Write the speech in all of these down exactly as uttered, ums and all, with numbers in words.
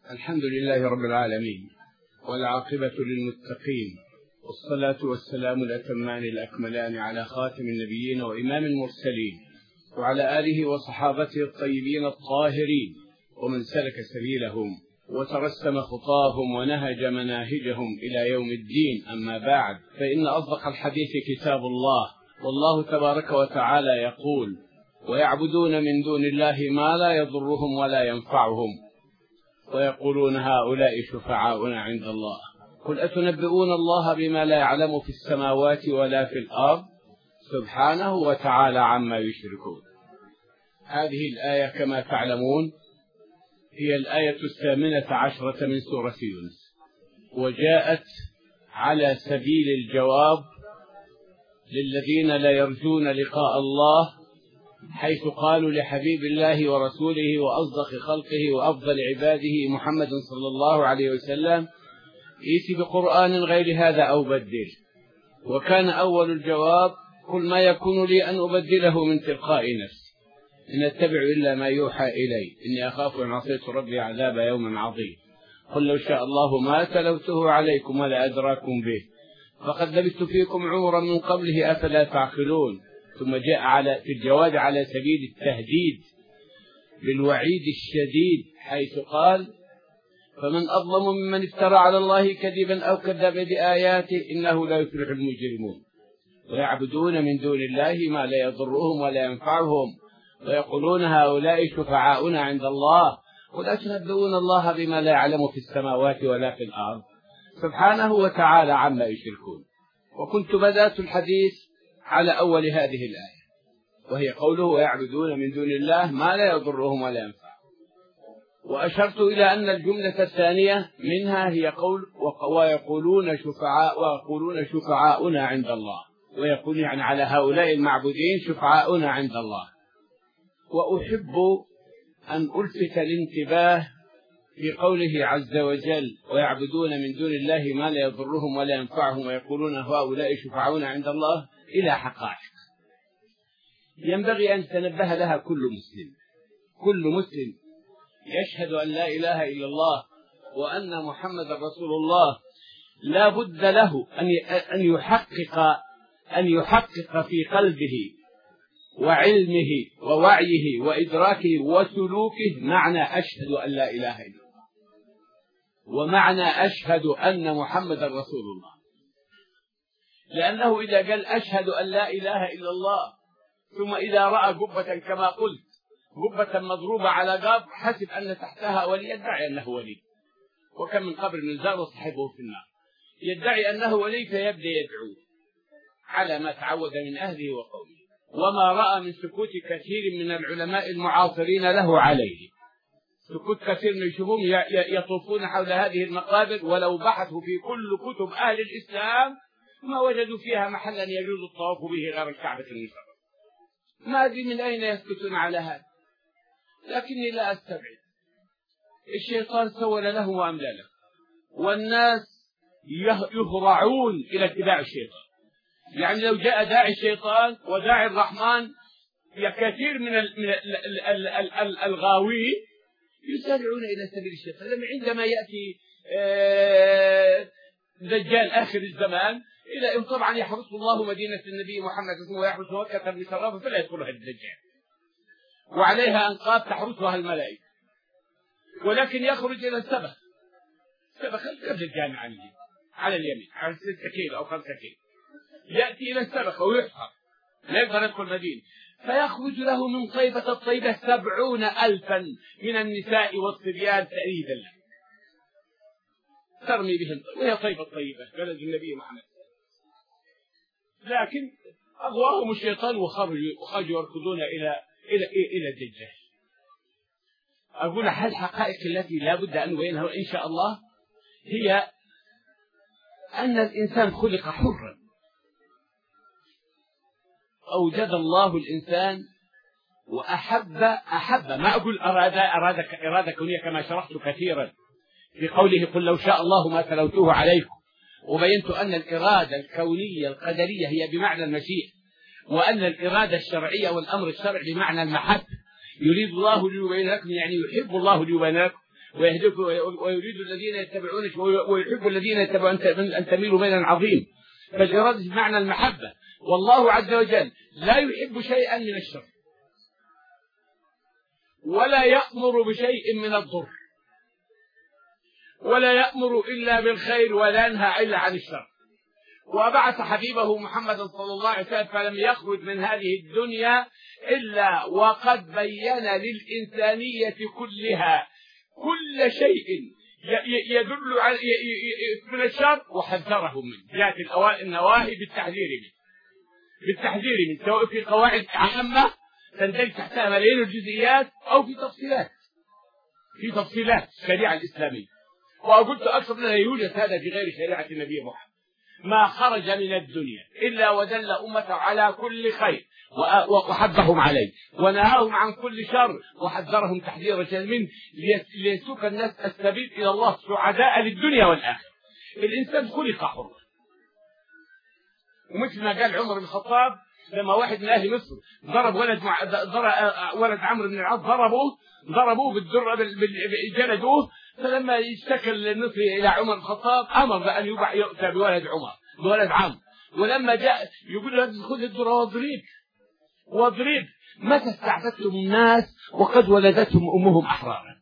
الحمد لله رب العالمين، والعاقبة للمتقين، والصلاة والسلام الأتمان الأكملان على خاتم النبيين وإمام المرسلين، وعلى آله وصحابته الطيبين الطاهرين، ومن سلك سبيلهم وترسم خطاهم ونهج مناهجهم إلى يوم الدين. أما بعد، فإن أصدق الحديث كتاب الله، والله تبارك وتعالى يقول: ويعبدون من دون الله ما لا يضرهم ولا ينفعهم ويقولون هؤلاء شفعاؤنا عند الله. قل أتنبئون الله بما لا يعلم في السماوات ولا في الأرض سبحانه وتعالى عما يشركون. هذه الآية كما تعلمون هي الآية الثامنة عشرة من سورة يونس، وجاءت على سبيل الجواب للذين لا يرجون لقاء الله، حيث قالوا لحبيب الله ورسوله وأصدق خلقه وأفضل عباده محمد صلى الله عليه وسلم: ائت بقرآن غير هذا أو بدل. وكان أول الجواب: قل ما يكون لي أن أبدله من تلقاء نفسي، إن أتبع إلا ما يوحى إلي، إني أخاف إن عصيت ربي عذاب يوم عظيم. قل لو شاء الله ما تلوته عليكم ولا أدراكم به، فقد لبثت فيكم عمرا من قبله أفلا تعقلون. ثم جاء على في الجواب على سبيل التهديد بالوعيد الشديد، حيث قال: فمن أظلم ممن افترى على الله كذبا أو كذب بآياته إنه لا يفلح المجرمون. ويعبدون من دون الله ما لا يضرهم ولا ينفعهم ويقولون هؤلاء شفعاؤنا عند الله. قل أتنبئون الله بما لا يعلم في السماوات ولا في الأرض سبحانه وتعالى عما يشركون. وكنت بدأت الحديث على أول هذه الآية، وهي قوله: ويعبدون من دون الله ما لا يضرهم ولا ينفعهم. وأشرت إلى أن الجملة الثانية منها هي قول ويقولون شفعاء ويقولون شفعاؤنا عند الله، ويقول يعني على هؤلاء المعبودين شفعاؤنا عند الله. وأحب أن ألفت الانتباه في قوله عز وجل: ويعبدون من دون الله ما لا يضرهم ولا ينفعهم ويقولون هؤلاء شفعاؤنا عند الله، إلى حقائق ينبغي أن تنبه لها كل مسلم. كل مسلم يشهد أن لا إله إلا الله وأن محمد رسول الله لا بد له أن يحقق أن يحقق في قلبه وعلمه ووعيه وإدراكه وسلوكه معنى أشهد أن لا إله إلا الله، ومعنى أشهد أن محمد رسول الله. لأنه إذا قال أشهد أن لا إله إلا الله ثم إذا رأى قبة كما قلت قبة مضروبة على قبر حسب أن تحتها ولي، يدعي أنه ولي. وكم من قبر من زار وصحبه في النار، يدعي أنه ولي فيبدأ يدعو على ما تعود من أهله وقومه، وما رأى من سكوت كثير من العلماء المعاصرين له عليه. سكوت كثير من يشوفون يطوفون حول هذه المقابر، ولو بحثوا في كل كتب أهل الإسلام ما وجدوا فيها محلا يجوز الطواف به غير الكعبة المشرفة. ما أدري من أين يسكتون على هذا، لكني لا أستبعد. الشيطان سول له وأملى له، والناس يهرعون إلى اتباع الشيطان. يعني لو جاء داعي الشيطان وداعي الرحمن، كثير من الغاوين يسارعون إلى سبيل الشيطان. عندما يأتي دجال آخر الزمان، إلى أن طبعا يحرس الله مدينة النبي محمد ويحرس مكة بشرافة فلا يدخلها الدجال، وعليها أنقاض تحرسها الملائكة، ولكن يخرج إلى السبخ سبخ قبل الجامع على اليمين على ستة كيلو أو خمسة كيلو، يأتي إلى السبخ ويحفر لا يقدر يدخل المدينة، فيخرج له من طيبة الطيبة سبعون ألفا من النساء والصبيان تأريدا له، ترمي بهم، وهي طيبة طيبة بلد النبي محمد. لكن أغواهم الشيطان وخرجوا وخرجوا يركضون إلى إلى إلى الدجال. أقول هذه الحقائق التي لا بد أن نبينها إن شاء الله، هي أن الإنسان خلق حرا. أوجد الله الإنسان وأحب أحب ما أقول أراد أراد إرادة كونية كما شرحت كثيرا في قوله: قل لو شاء الله ما تلوته عليكم. وبينت أن الإرادة الكونية القدرية هي بمعنى المشيئة، وأن الإرادة الشرعية والأمر الشرعي بمعنى المحبة. يريد الله ليبين لكم يعني يحب الله ليبين لكم ويهديك ويريد الذين يتبعونك ويحب الذين يتبعون أن تميلوا ميلا عظيم. فالإرادة بمعنى المحبة، والله عز وجل لا يحب شيئا من الشر ولا يأمر بشيء من الضر ولا يأمر إلا بالخير ولا ينهى إلا عن الشر. وبعث حبيبه محمد صلى الله عليه وسلم فلم يخرج من هذه الدنيا إلا وقد بين للإنسانية كلها كل شيء يدل على من الشر وحذرهم منه. جاءت النواهي بالتحذير منه بالتحذير منه سواء في قواعد عامة تندرج تحتها ملايين الجزئيات أو في تفصيلات في تفصيلات الشريعة الإسلامية. وقلت أكثر منها يوجد هذا في غير شريعة النبي محمد. ما خرج من الدنيا إلا ودل أمته على كل خير وحبهم عليه ونهاهم عن كل شر وحذرهم تحذيرا منه ليسلك الناس السبيل إلى الله سعداء للدنيا والآخرة. الإنسان خلق حرا، ومثل ما قال عمر بن الخطاب لما واحد من أهل مصر ضرب ولد مع... ضرب ولد عمرو بن العاص ضربوه ضربوه بالدر جلدوه. فلما اشتكى المصري إلى عمر بن الخطاب أمر بأن يبع يؤتى بولد عمر بولد عمرو. ولما جاء يقول له خذ الدر واضرب واضرب متى استعبدتم الناس وقد ولدتهم أمهم أحرارا.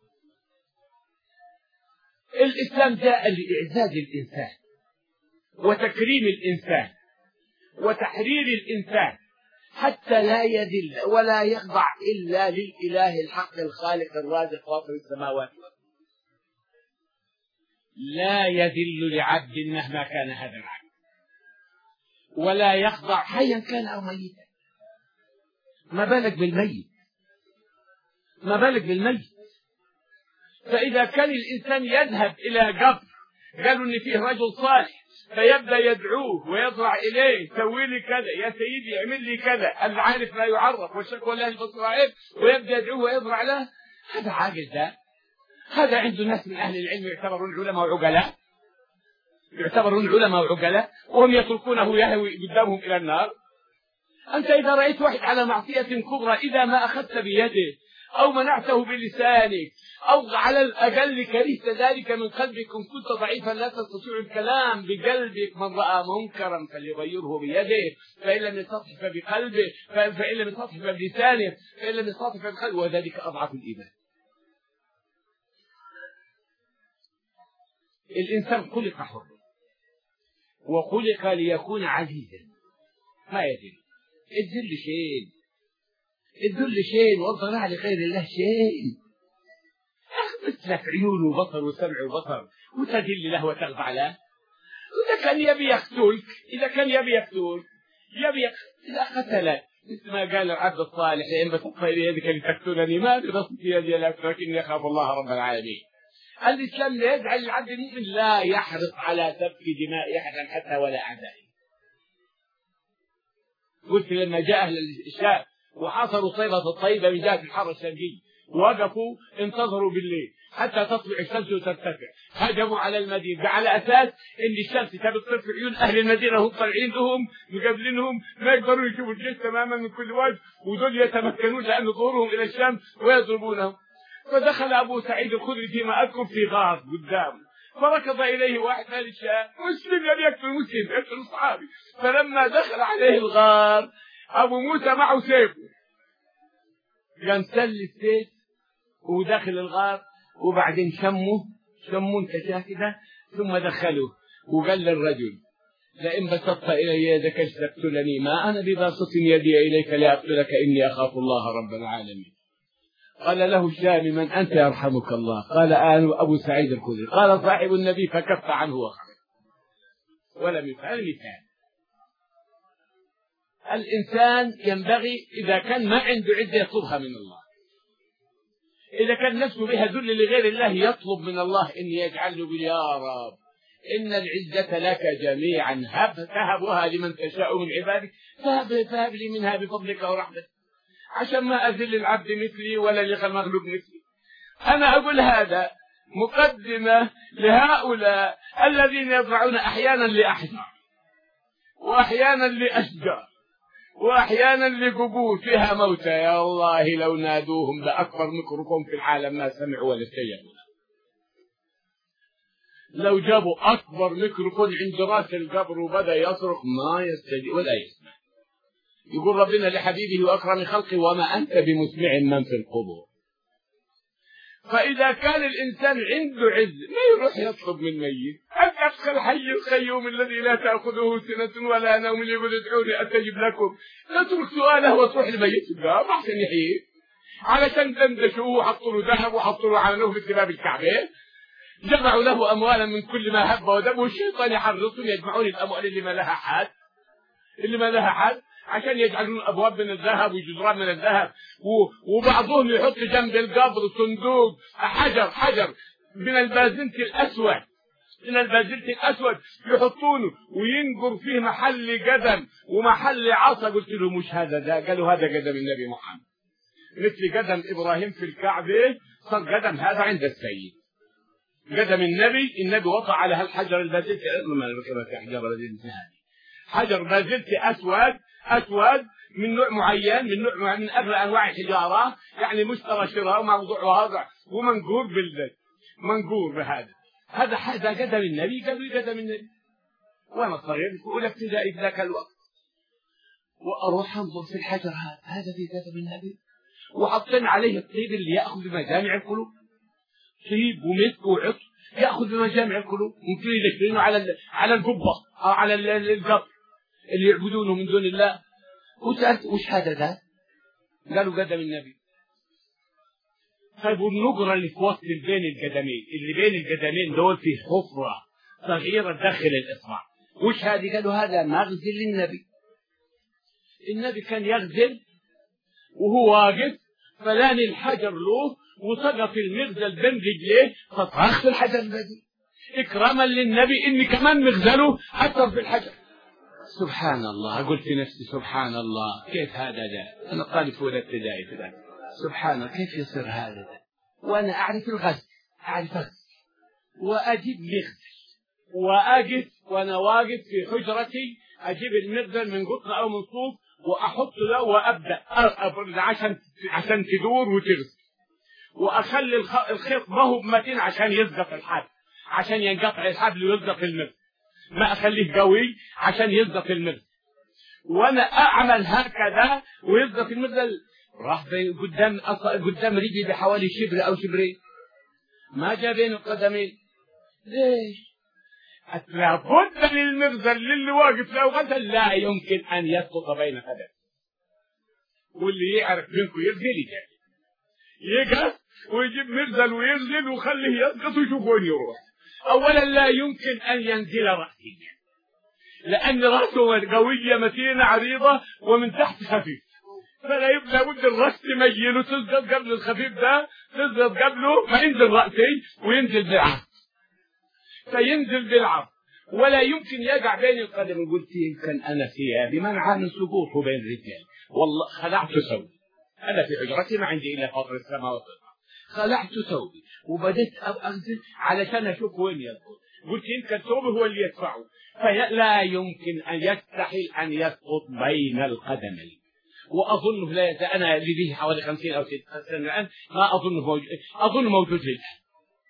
الإسلام جاء لإعزاز الإنسان وتكريم الإنسان وتحرير الإنسان حتى لا يذل ولا يخضع إلا للإله الحق الخالق الرازق فاطر السماوات. لا يذل لعبد مهما كان هذا العبد ولا يخضع حيا كان أو ميتا. ما بالك بالميت ما بالك بالميت. فإذا كان الإنسان يذهب إلى قبر قالوا إن فيه رجل صالح فيبدأ يدعوه ويضرع إليه سوي لي كذا يا سيدي اعمل لي كذا العارف لا يعرف والشكوى لا يبصر عيب ويبدأ يدعوه ويضرع له، هذا عاجز. ده هذا عنده ناس من أهل العلم يعتبرون العلماء وعقلاء يعتبرون العلماء وعقلاء وهم يتركونه يهوي قدامهم إلى النار. أنت إذا رأيت واحد على معصية كبرى إذا ما أخذت بيده أو منعته بلسانك أو على الأقل كرهت ذلك من قلبك إن كنت ضعيفا لا تستطيع الكلام بقلبك. من رأى منكرا فليغيره بيده فإن لم يستطع فبقلبه فإن لم يستطع فبلسانه فإن لم يستطع فبقلبه وذلك أضعف الإيمان. الإنسان خلق حرا وخلق ليكون عزيزا ما يذل. الذل شيء الذل شيء والضراع لغير الله شيء. أخذت لك عيون وبصر وسمع وبصر وتذل له وتخضع له. إذا كان يبي يقتلك إذا كان يبي يقتلك يبي إذا قتلك مثل ما قال العبد الصالح لئن بسطت إلي يدك لتقتلني ما بسطت يدي لأقتلك إني أخاف الله رب العالمين. الإسلام لا يجعل العبد المؤمن لا يحرص على سفك دماء أحد حتى ولا أعدائه. قلت لما جاء أهل الشام وحاصروا طيبة الطيبة من جهة الحر الشرقي وقفوا انتظروا بالليل حتى تطلع الشمس وترتفع هجموا على المدينة على أساس إن الشمس تبي تطفي عيون أهل المدينة هم طالعين لهم مقابلينهم ما يقدروا يشوفوا الجيش تماما من كل وجه ودول يتمكنون لأن ظهورهم إلى الشام ويضربونهم. فدخل أبو سعيد الخدري فيما أذكر في غار قدامه فركض إليه واحد من الشام مسلم لم يقتل مسلم يقتل الصحابي. فلما دخل عليه الغار أبو موسى معه سيفه قام سل السيف وداخل الغار وبعدين شمه شمه انت كده ثم دخلوه وقال للرجل لئن بسطت إلي يدك لتقتلني ما أنا بباسط يدي إليك لأقتلك إني أخاف الله رب العالمين. قال له الشامي من أنت يرحمك الله؟ قال أنا أبو سعيد الخدري. قال صاحب النبي فكف عنه وخرج ولم يفعل مثال. الإنسان ينبغي إذا كان ما عنده عزة يطلبها من الله. إذا كان نفسه بها ذل لغير الله يطلب من الله إن يجعل له يا رب إن العزة لك جميعا هب تهبها لمن تشاء من عبادك فهب, فهب لي منها بفضلك ورحمتك عشان ما أذل العبد مثلي ولا لغمغلوب مثلي. أنا أقول هذا مقدمة لهؤلاء الذين يضرعون أحيانا لأحجار وأحيانا لأشجار وأحيانا لقبور فيها موتى يا الله لو نادوهم بأكبر ميكروفون في العالم ما سمعوا ولا استجابوا. لو جابوا أكبر ميكروفون عند راس القبر وبدأ يصرخ ما يستجيب ولا يسمع. يقول ربنا لحبيبه وأكرم خلقه وما أنت بمسمع من في القبور. فإذا كان الإنسان عنده عز ما يروح يطلب من ميت. أدخل الحي القيوم الذي لا تأخذه سنة ولا نوم يقول ادعوني أستجب لكم. تترك سؤاله وتروح لميت القبر عشان يحييه، علشان دندشوه وحطوا له ذهب وحطوا له على نوف كتاب الكعبة، جمعوا له أموالا من كل ما هب ودب، والشيطان يحرصهم يجمعون الأموال اللي ما لها حد اللي ما لها حد عشان يجعلون أبواب من الذهب وجدران من الذهب، وبعضهم يحط جنب القبر صندوق حجر حجر من البازلت الأسود من البازلت الأسود يحطونه وينقر فيه محل قدم ومحل عصا. قلت له مش هذا ده؟ قالوا هذا قدم النبي محمد، مثل قدم إبراهيم في الكعبة صار قدم هذا عند السيد. قدم النبي النبي وقع على هالحجر البازلت، حجر بازلت أسود أسود من نوع معين من نوع من أغلى أنواع الحجارة، يعني مشترى شراء وموضوع وهذا ومنقور بالذات منقور بهذا. هذا هذا قدم النبي. قالوا لي قدم النبي وأنا صغير في أولى ابتدائي في ذاك الوقت، وأروح أنظر في الحجر هذا هذا في قدم النبي، وحطين عليه الطيب اللي يأخذ بمجامع القلوب، طيب ومسك وعطر يأخذ بمجامع القلوب، ممكن يدخلونه على على القبة أو على القبر اللي يعبدونه من دون الله. وسألت وش هذا ده؟ قالوا قدم النبي. طيب والنقرة اللي في وسط بين القدمين اللي بين القدمين دول فيه حفرة صغيرة داخل الإصبع، وش هذه؟ قالوا هذا مغزل للنبي. النبي كان يغزل وهو واقف، فلان الحجر له وسقط المغزل بين رجليه فطرخ في الحجر الذي إكراما للنبي إني كمان مغزله أثر في الحجر. سبحان الله. قلت في نفسي سبحان الله كيف هذا ده؟ أنا طالب في أولى ابتدائي في ذلك. سبحان الله كيف يصير هذا ده؟ وأنا أعرف الغزل أعرف الغزل وأجيب مغزل وأقف وأنا واقف في حجرتي أجيب المغزل من قطن أو من صوف وأحط له وأبدأ أبرد عشان عشان تدور وتغزل، وأخلي الخيط ما هو متين عشان يلزق الحبل عشان ينقطع الحبل ويلزق المغزل، ما أخليه قوي عشان يلزق المغزل، وأنا أعمل هكذا ويلزق المغزل راح قدام قدام رجلي بحوالي شبر أو شبرين، ما جاء بين القدمين. ليش؟ لابد للمغزل للي واقف لو غزل لا يمكن أن يسقط بين قدم، واللي يعرف منكم يغزل يجي يقف ويجيب مغزل ويغزل ويخليه يسقط ويشوف وين يروح. أولا لا يمكن أن ينزل رأسي لأن رأسه قوية متينة عريضة ومن تحت خفيف، فلا يبقى بد الرأس تميل وتسقط قبل الخفيف ده تسقط قبله ما ينزل رأسي وينزل بالعرض، فينزل بالعرض ولا يمكن يقع بين القدم. قلت يمكن أنا فيها بمنع من سقوطه بين الرجال. والله خلعت ثوبي، أنا في حجرتي ما عندي إلا فطر السماء والأرض، خلعت ثوبي وبدأت أنزل علشان أشوف وين يسقط. قلت يمكن ثوبه هو اللي يدفعه، فلا يمكن أن يستحيل أن يسقط بين القدمين. وأظنه لا يزال أنا اللي به حوالي خمسين أو ستين سنة الآن ما أظنه موجود، أظن موجود الآن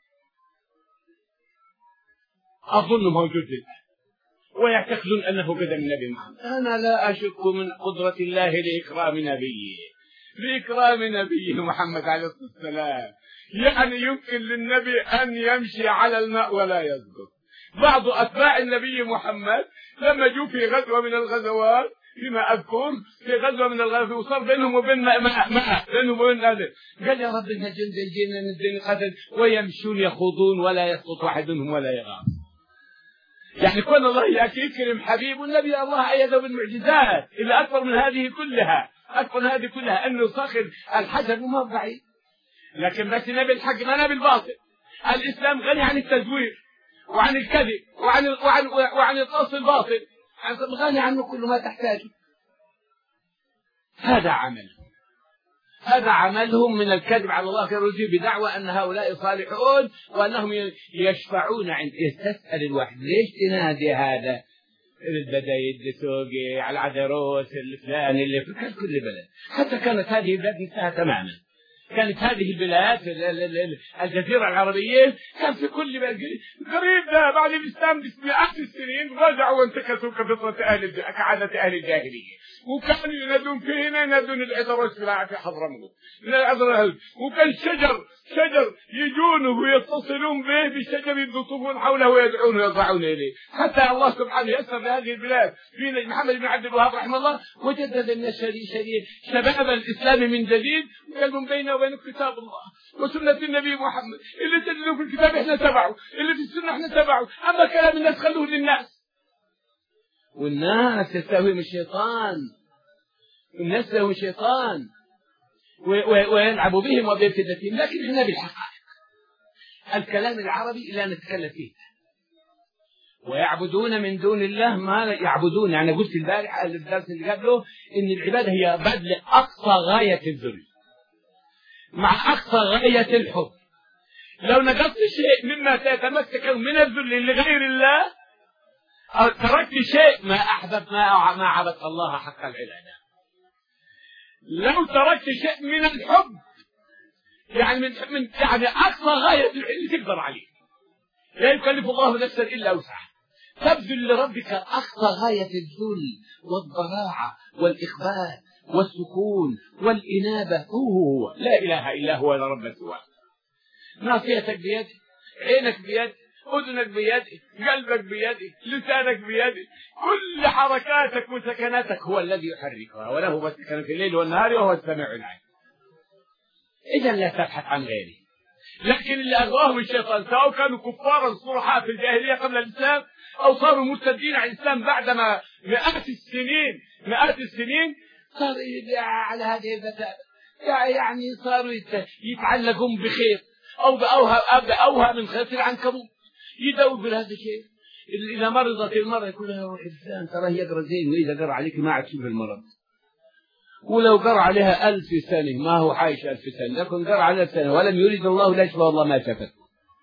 أظن موجود الآن ويعتقدون أنه قدم النبي محمد. أنا لا أشك من قدرة الله لإكرام نبيه لإكرام نبيه محمد عليه الصلاة والسلام. يعني يمكن للنبي أن يمشي على الماء ولا يسقط. بعض أتباع النبي محمد لما جو في غزوة من الغزوات فيما أذكر في غزوة من الغزوات وصار بينهم وبين ماء ماء بينهم وبين هذا، قال يا رب إن جند الجن ندين قتل ويمشون يخوضون ولا يسقط واحد منهم ولا يغام. يعني كون الله يأتي يكرم حبيب النبي الله أيده بالمعجزات إلا أكبر من هذه كلها أكبر من هذه كلها أنه صاخر الحجر وما بعيد. لكن بس نبي الحق ما نبي الباطل. الإسلام غني عن التزوير وعن الكذب وعن وعن وعن القصد الباطل، غني عنه كل ما تحتاجه. هذا عمل هذا عملهم من الكذب على الله في الرجوع بدعوى أن هؤلاء صالحون وأنهم يشفعون عند. تسأل الواحد ليش تنادي هذا البدايد السوقي على العذروس الفلاني اللي في كل بلد، حتى كانت هذه البلاد انتهى تماما. كانت هذه البلاد الجزيرة العربية كان في كل قريب ده بعد الإسلام بمئات السنين رجعوا وانتكسوا كفطرة أهل كعادة أهل الجاهلية، وكانوا ينادون في هنا ينادون العذراء في حضرموت من العذراء، وكان شجر شجر يجونه ويتصلون به بشجر يطوفون حوله ويدعونه ويضعون إليه، حتى الله سبحانه يسر لهذه البلاد في محمد بن عبد الوهاب رحمه الله وجدد النشر شباب الإسلام من جديد، وكان بينه وبين كتاب الله وسنة النبي محمد. اللي تجدوا في الكتاب احنا تبعه، اللي في السنة احنا تبعه، أما كلام الناس خلوه للناس. والناس يستهويهم الشيطان، الناس لهم شيطان ويلعبوا بهم وبفتنتهم، لكن احنا بالحقائق الكلام العربي لا نتكلم فيه. ويعبدون من دون الله ما يعبدون، يعني قلت البارح الدرس اللي قبله ان العباده هي بذل اقصى غايه الذل مع اقصى غايه الحب. لو نقصت شيء مما تتمسك من الذل لغير الله أو تركت شيء ما احببت ما ما عبدت الله حق العباده. لو تركت شيء من الحب يعني من من يعني اقصى غايه اللي تقدر عليه، لا يكلف الله نفسا الا وسعها، تبذل لربك اقصى غايه الذل والضراعه والاخبات والسكون والانابه. هو هو لا اله الا هو لا رب سواه. ناصيتك بيدك، عينك بيدك، اذنك بيدك، قلبك بيدك، لسانك بيدك، كل حركاتك وسكناتك هو الذي يحركها، وله ما سكن في الليل والنهار وهو السميع العليم. اذا لا تبحث عن غيره. لكن اللي اغواهم الشيطان سواء كانوا كفارا صرحاء في الجاهليه قبل الاسلام او صاروا مرتدين عن الاسلام بعدما مئات السنين مئات السنين صاروا على هذه المثابه، يعني صاروا يتعلقون بخيط او باوهى من خيط العنكبوت، يدور بهذا الشيء. اذا مرضت المراه يقول لها روحي فلان تراه يقرا زين، واذا قرا عليك ما عاد تشوف المرض. ولو قرأ عليها ألف سنة ما هو عايش ألف سنة، لكن قرأ عليها سنة ولم يريد الله لا يشفى الله ما شفت.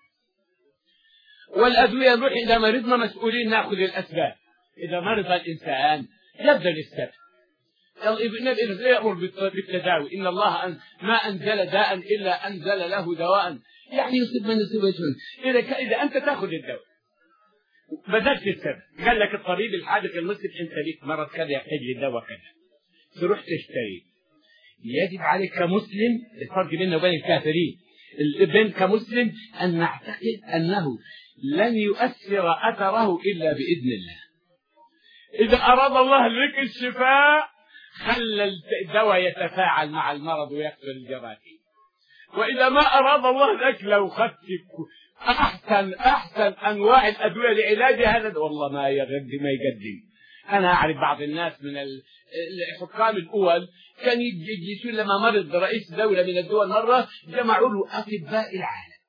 والأدوية نروح إذا مرضنا مسؤولين نأخذ الأسباب. إذا مرض الإنسان يبدأ السبب. النبي يأمر بالتداوي، إن الله أن ما أنزل داء إلا أنزل له دواء، يعني يصيب من يصيب يشفى. إذا إذا أنت تأخذ الدواء بدلت السبب، قال لك الطبيب الحاذق المسلم أنت ليك مرض كذا يحتاج للدواء كذا، تروح تشتري. يجب عليك كمسلم، الفرق بيننا وبين الكافرين، الابن كمسلم أن نعتقد أنه لن يؤثر أثره إلا بإذن الله. إذا أراد الله لك الشفاء خلى الدواء يتفاعل مع المرض ويقتل الجراثيم، وإذا ما أراد الله لك لو خدت أحسن أحسن أنواع الأدوية لعلاج هذا والله ما يقدم ما يقدم. أنا أعرف بعض الناس من الحكام الأول كان يجلسون لما مرض رئيس دولة من الدول مرة جمعوا له أطباء العالم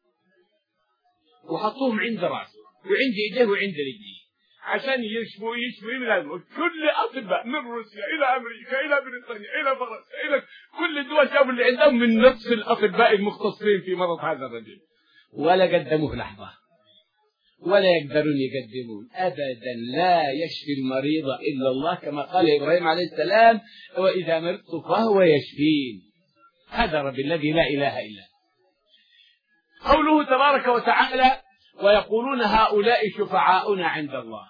وحطوهم عند رأسه وعند يديه وعند رجليه عشان يشفوا يشفوا من الموت. كل أطباء من روسيا إلى أمريكا إلى بريطانيا إلى فرنسا إلى كل الدول شافوا اللي عندهم من نفس الأطباء المختصين في مرض هذا الرجل، ولا قدموه لحظة ولا يقدرون يقدمون أبدا. لا يشفي المريض إلا الله كما قال إبراهيم عليه السلام وإذا مرضت فهو يشفين. هذا رب الذي لا إله إلا هو. قوله تبارك وتعالى ويقولون هؤلاء شفعاؤنا عند الله.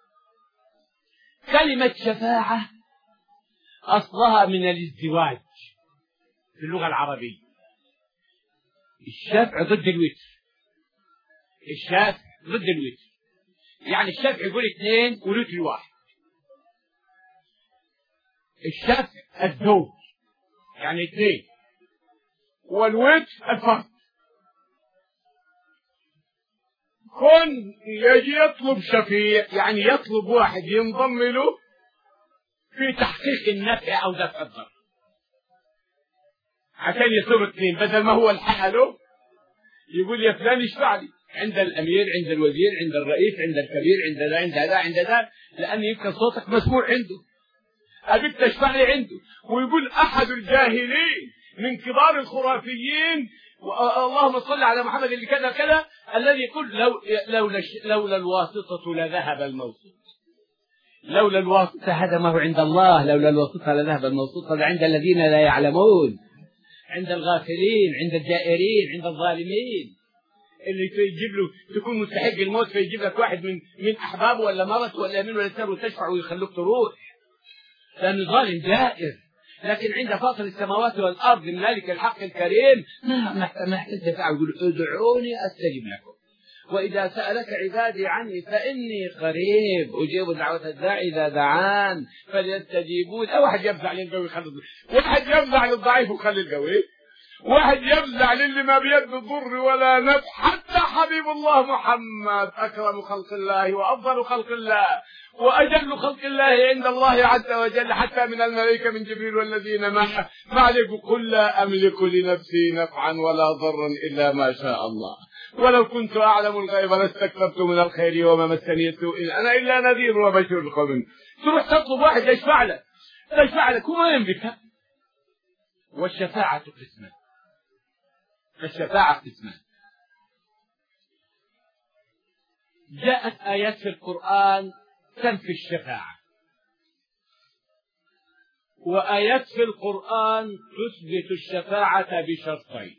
كلمة شفاعة أصلها من الازدواج في اللغة العربية. الشفع ضد الوتر، الشفع ضد الوتر، يعني الشفع يقول اثنين والوتر واحد. الشفع الزوج يعني اثنين، والوتر الفرد. كن يجي يطلب شفيع يعني يطلب واحد ينضم له في تحقيق النفع أو دفع الضر عشان يصير اثنين، بدل ما هو لحاله يقول يا فلان اشفع لي عند الأمير عند الوزير عند الرئيس عند الكبير عند ذا عند هذا عند ذا، لأن يمكن صوتك مسموع عنده، أبيك تشفع لي عنده. ويقول أحد الجاهلين من كبار الخرافيين اللهم صل على محمد اللي كذا كذا الذي يقول لو لولا لولا الواسطة لذهب الموسوط. لولا الواسطة هذا ما هو عند الله، لولا الواسطة لذهب الموسوط، هذا عند الذين لا يعلمون، عند الغافلين، عند الجائرين، عند الظالمين. اللي تجيب له تكون مستحق الموت فيجيب لك واحد من من احبابه ولا مرته ولا يمين ولا يسار وتشفع ويخلوك تروح، لانه ظالم جائر. لكن عند فاطر السماوات والارض من مالك الحق الكريم ما محتاج دفاع، يقول ادعوني استجب لكم واذا سالك عبادي عني فاني قريب اجيب دعوه الداعي اذا دعان فليستجيبون. واحد يفزع للقوي يخلي، واحد يفزع للضعيف ويخلي القوي، واحد يفزع للي ما بيد ضر ولا نفع. حتى حبيب الله محمد أكرم خلق الله وأفضل خلق الله وأجل خلق الله عند الله عز وجل، حتى من الملائكة من جبريل والذين معه، ما عليك قل لا أملك لنفسي نفعا ولا ضرا إلا ما شاء الله ولو كنت أعلم الغيب لاستكثرت من الخير وما مسني السوء أنا إلا نذير وبشير القوم. تروح تطلب واحد يشفع لك يشفع لك وما يملكها. والشفاعة قسمان، الشفاعة قسمان. جاءت آيات في القرآن تنفي الشفاعة، وآيات في القرآن تثبت الشفاعة بشرطين.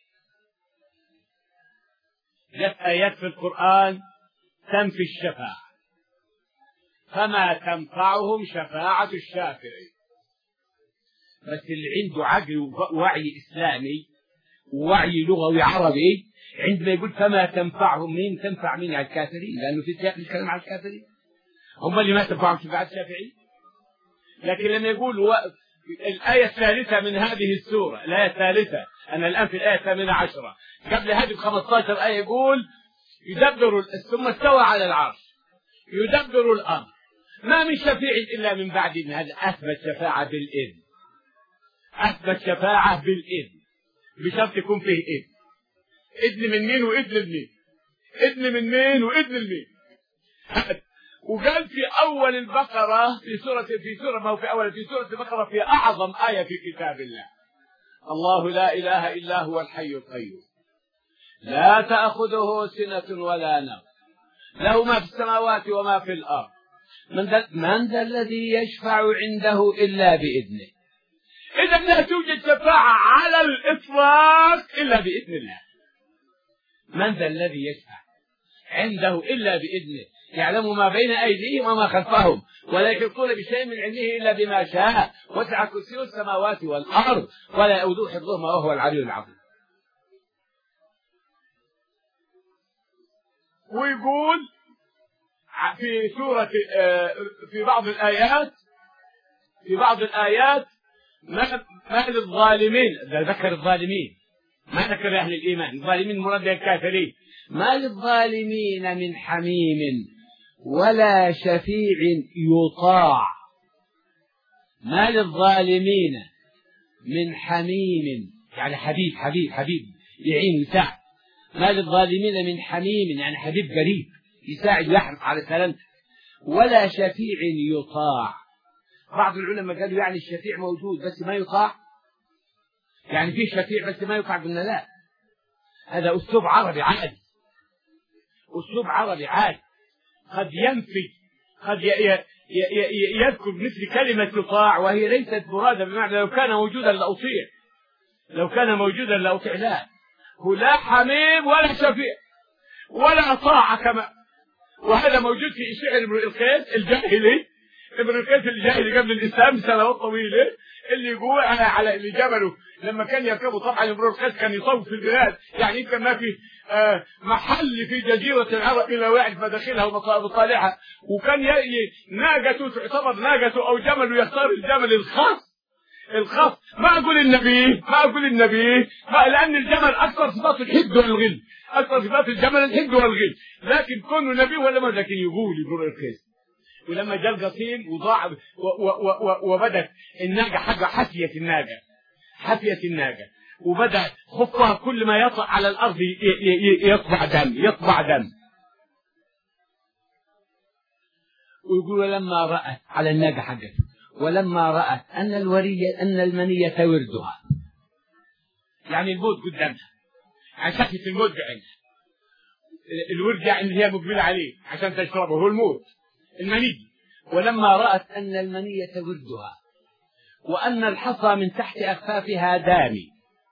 جاءت آيات في القرآن تنفي الشفاعة، فما تنفعهم شفاعة الشافعين. بس اللي عنده عقل ووعي إسلامي ووعي لغوي عربي عندما يقول فما تنفعهم، مين تنفع مين؟ على الكافرين، لأنه في سياق الكلام على الكافرين، هم اللي ما تنفعهم شفاعة الشافعين. لكن لما يقول و... الآية الثالثة من هذه السورة، الآية الثالثة، أنا الآن في الآية الثامنة عشرة، قبل هذه بخمسة عشر آية يقول يدبر ثم استوى على العرش يدبر الأمر ما من شفيع إلا من بعد إذن. هذا أثبت شفاعة بالإذن، أثبت شفاعة بالإذن بشرط يكون فيه إذن. إذن من مين وإذن لمين؟ إذن من مين وإذن لمين؟ وقال في أول البقرة في سورة في سورة ما هو في أول في سورة البقرة في أعظم آية في كتاب الله: الله لا إله إلا هو الحي القيوم لا تأخذه سنة ولا نوم له ما في السماوات وما في الأرض من ذا, من ذا الذي يشفع عنده إلا بإذنه. إذا لا توجد شفاعة على الإطلاق إلا بإذن الله. من ذا الذي يشفع عنده إلا بإذنه يعلم ما بين أيديهم وما خلفهم ولا يحيطون بشيء من علمه إلا بما شاء وسع كرسيه السماوات والأرض ولا يؤوده حفظهما وهو العلي العظيم. ويقول في سورة في بعض الآيات في بعض الآيات ما للظالمين، ذكر الظالمين ما ذكر أهل الإيمان، الظالمين مراد الكافرين، ما للظالمين من حميم ولا شفيع يطاع. ما للظالمين من حميم يعني حبيب حبيب حبيب يعين يساعد. ما للظالمين من حميم يعني حبيب قريب يساعد ويحرص على سلامته. ولا شفيع يطاع. بعض العلماء قالوا يعني الشفيع موجود بس ما يطاع، يعني في شفيع بس ما يطاع. قلنا لا، هذا أسلوب عربي عادي، أسلوب عربي عادي قد ينفي قد يذكر مثل كلمة يطاع وهي ليست مرادة، بمعنى لو كان موجودا لأطيع، لو كان موجودا لأطيع. لا، هو لا حميم ولا شفيع ولا طاعة كما، وهذا موجود في شعر ابن القيس الجاهلي، ابن القيس الجاهلي قبل الإسلام بسنوات طويلة، اللي يقول على على اللي جبله لما كان يركبه. طبعا ابن القيس كان يصوف في البلاد، يعني يمكن ما في آه محل في جزيرة العرب إلا ويعرف مداخلها ومطالعها، وكان ناقته تعتبر ناقته أو جمله يختار الجمل الخاص الخاص ما أقول النبي ما أقول النبي لأن الجمل أكثر صفات الحد والغل، أكثر صفات الجمل الحد والغل، لكن كونه نبي ولا ما، لكن يقول ابن القيس. ولما جاء القصيم وضاع وبدت الناقة حاجة حفية الناقة حفية الناقة وبدأ خفها كل ما يطلع على الأرض يطبع دم يطبع دم. ويقول لما رأت على الناقة حقته ولما رأت أن الورية أن المنية وردها، يعني الموت قدامها عشان شكت الموت بعينها، الورد يعني هي مقبلة عليه عشان تشربه هو الموت المني. ولما رأت أن المنية وردها وأن الحصى من تحت أخفافها دامي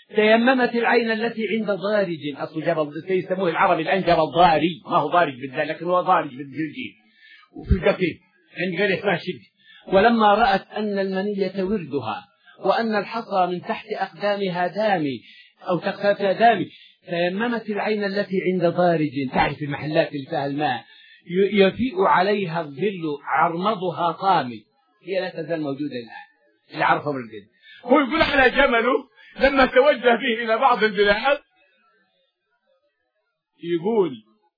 تيممت العين التي عند ضارج، أصل جبل يسموه العرب الآن جبل ضاري، ما هو ضارج بالذال لكن هو ضارج بالجلجيل، وفي القتيل عند قرية اسمها شدة. ولما رأت أن المنية وردها وأن الحصى من تحت أقدامها دامي أو تحتها دامي، تيممت العين التي عند ضارج، تعرف المحلات اللي فيها الماء يفيء عليها الظل عرمضها طامي، هي لا تزال موجودة الآن اللي عرفها من الجد. هو يقول على جمله لما توجه به إلى بعض البلاد يقول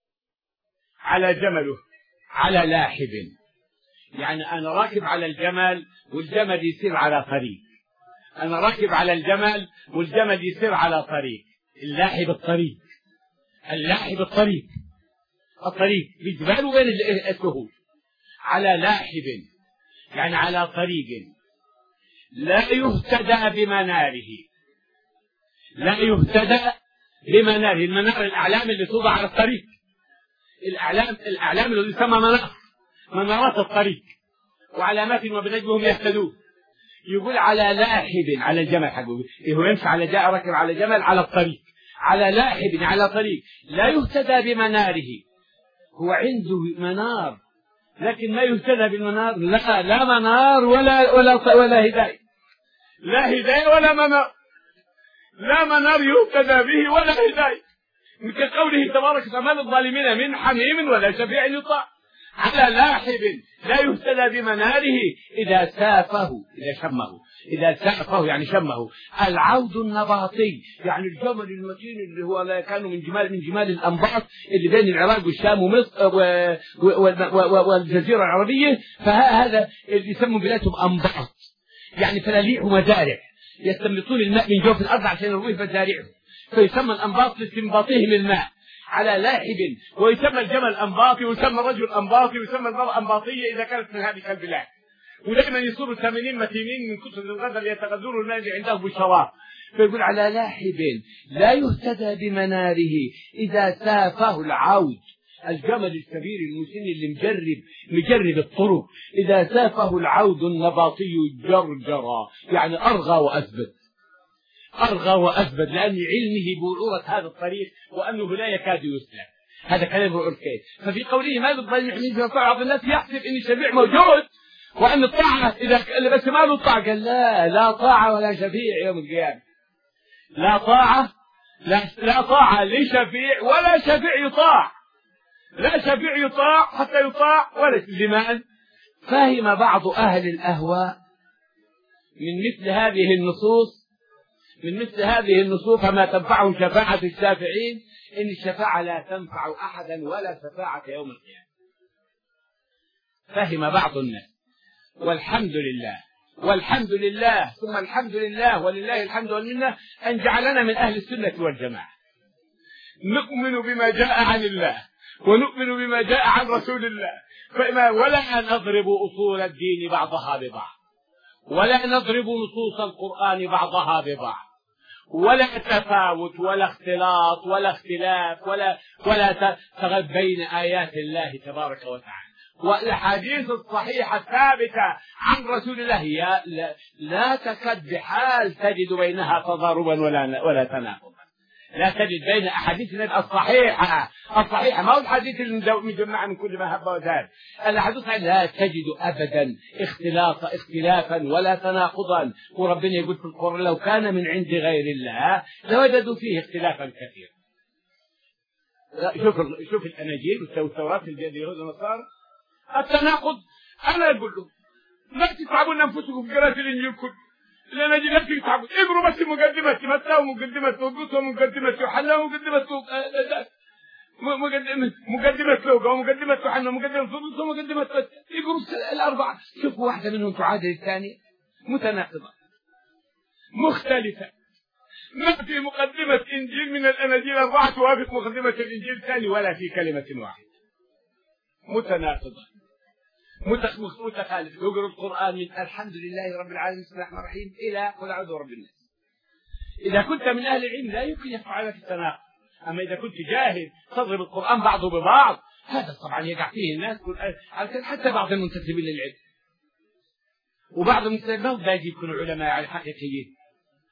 على جمله على لاحب، يعني أنا راكب على الجمل والجمل يسير على طريق، أنا راكب على الجمل والجمل يسير على طريق. اللاحب الطريق، اللاحب الطريق، الطريق بالجبال وبين السهول. على لاحب يعني على طريق لا يهتدى بمناره، لا يهتدى بمناره. المنار الأعلام اللي توضع على الطريق، الأعلام الأعلام اللي يسمى منار، منارات الطريق وعلامات وبنجمهم يهتدون. يقول على لاحب، على الجمل حقه، هو يمشي على جاء ركب على جمل على الطريق، على لاحب على طريق لا يهتدى بمناره. هو عنده منار لكن ما يهتدى بالمنار، لا لا منار ولا ولا ولا هداية، لا هداية ولا منار، لا منار يهتدى به ولا هداية. من كقوله تبارك وتعالى الظالمين من حميم ولا شفيع يطاع. على لاحب لا يهتدى بمناره إذا سافه، إذا شمه، إذا سافه يعني شمه. العود النباطي يعني الجمل المتين اللي هو لا كانوا من جمال من جمال الأنباط اللي بين العراق والشام ومصر والجزيرة العربية، فهذا اللي يسموا بلادهم أنباط، يعني فلاليع ومزارع يستنبطون الماء من جوف الأرض عشان يرويه مزارعهم، فيسمى الأنباط لاستنباطهم الماء. على لاحب، ويسمى الجمل أنباطي ويسمى الرجل أنباطي ويسمى المرأة أنباطية إذا كانت من هذه البلاد. ودائما يصيروا ثمانين متينين من كثر الغدر ليتغذون الماء اللي عندهم بالشوارع. فيقول على لاحب لا يهتدى بمناره إذا سافه العود، الجمل الكبير المسن اللي مجرب مجرب الطرق، إذا سافه العود النباطي جرجرا يعني أرغى وأثبت، أرغى وأثبت لأن علمه بوعورة هذا الطريق وأنه لا يكاد يسلم. هذا كلام رؤى الكيد. ففي قوله ما بالظالم يحميه في بعض الناس يحسب أن الشفيع موجود وأن الطاعة إذا بس ما له طاعة، قال لا لا طاعة ولا شفيع يوم القيامة، لا طاعة لا, لا طاعة لشفيع ولا شفيع يطاع، لا شفيع يطاع حتى يطاع ولا لمن. فهم بعض أهل الأهواء من مثل هذه النصوص من مثل هذه النصوص فما تنفعهم شفاعة الشافعين، إن الشفاعة لا تنفع أحدا ولا شفاعة يوم القيامة. فهم بعض الناس، والحمد لله والحمد لله ثم الحمد لله ولله الحمد والمنة أن جعلنا من أهل السنة والجماعة، نؤمن بما جاء عن الله ونؤمن بما جاء عن رسول الله، فما ولا نضرب أصول الدين بعضها ببعض، ولا نضرب نصوص القرآن بعضها ببعض، ولا تفاوت ولا اختلاط ولا اختلاف ولا ولا تغب بين آيات الله تبارك وتعالى والأحاديث الصحيحة الثابتة عن رسول الله لا, لا, لا تكاد بحال تجد بينها تضاربا ولا ولا تناقضا. لا تجد بين أحاديث الصحيحة الصحيحة ما هو الحديث المجمع من كل ما هب وزاد، الأحاديث لا تجد أبدا اختلاط اختلافا ولا تناقضا. وربنا يقول في القرآن لو كان من عند غير الله لوجدوا فيه اختلافا كثيرا. شوف شوف الأناجيل والتوراة في اليهود والنصارى التناقض. أنا أقول لهم لا تتعبون أنفسكم في قراءة الإنجيل كله، الأناجيل لا تتعبون، اقروا بس مقدمة متى ومقدمة لوقا ومقدمة يوحنا ومقدمة مقدمة مقدمة لوقا ومقدمة يوحنا ومقدمة بطرس ومقدمة متى، اقروا الأربعة شوفوا واحدة منهم تعادل الثانية، متناقضة مختلفة. ما في مقدمة إنجيل من الأناجيل أربعة توافق مقدمة الإنجيل الثاني ولا في كلمة واحدة، متناقضة متخالف. يقرأ القرآن من الحمد لله رب العالمين بسم الله الرحمن الرحيم إلى قل أعوذ برب الناس. إذا كنت من أهل العلم لا يمكن يفعل في التناقض، أما إذا كنت جاهل تضرب القرآن بعضه ببعض هذا طبعا يقع فيه الناس حتى بعض المنتسبين للعلم، وبعض المنتسبين ما باقي يكونوا علماء على حقيقيين،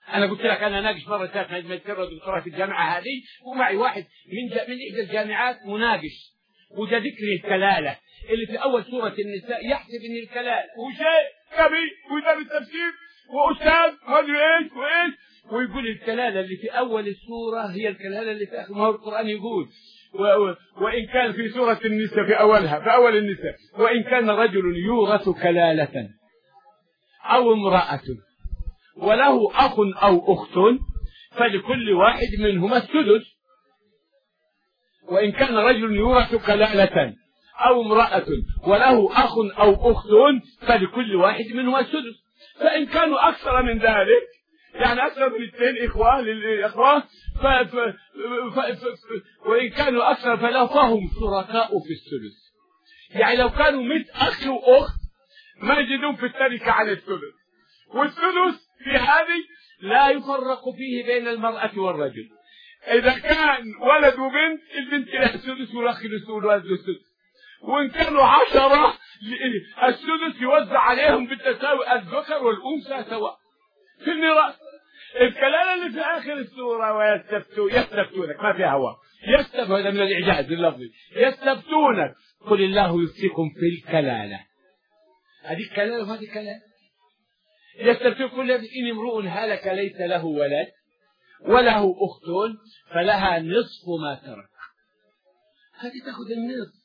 أنا قلت لك أنا ناقش مرة ثالثة ماجستير ودكتوراه في الجامعة هذه، ومعي واحد من من إحدى الجامعات مناقش، وده ذكر الكلالة اللي في أول سورة النساء، يحسب إن الكلالة وشيء كبير وده بالتفسير وأستاذ ما أدري إيش وإيش، ويقول الكلالة اللي في أول السورة هي الكلالة اللي في آخر. ما هو القرآن يقول و... و... وإن كان في سورة النساء في أولها في أول النساء، وإن كان رجل يورث كلالة أو امرأة وله أخ أو أخت فلكل واحد منهما السدس. وإن كان رجل يورث كلالة أو امرأة وله أخ أو أخت فلكل واحد منهما السدس. فإن كانوا أكثر من ذلك، يعني أكثر من اثنين إخوة للإخوة، ف... ف... ف... ف... ف... وإن كانوا أكثر فلا فهم شركاء في السدس. يعني لو كانوا مئة أخ وأخت ما يجدون في التركة على السدس، والسدس في هذه لا يفرق فيه بين المرأة والرجل. إذا كان ولد وبنت، البنت لها السدس والأخ له السدس. وإن كانوا عشرة السدس يوزع عليهم بالتساوي، الذكر والأنثى سواء في الميراث. الكلام اللي في آخر السورة ويستفتون يستفتونك ما فيها هوا، يستفتون هذا من الإعجاز اللفظي، يستفتونك قل الله يفتيكم في الكلالة. هذه الكلالة وهذه الكلالة. يستفتون كل إن امرؤ هلك ليس له ولد وله أخت فلها نصف ما ترك. هذه تأخذ النصف،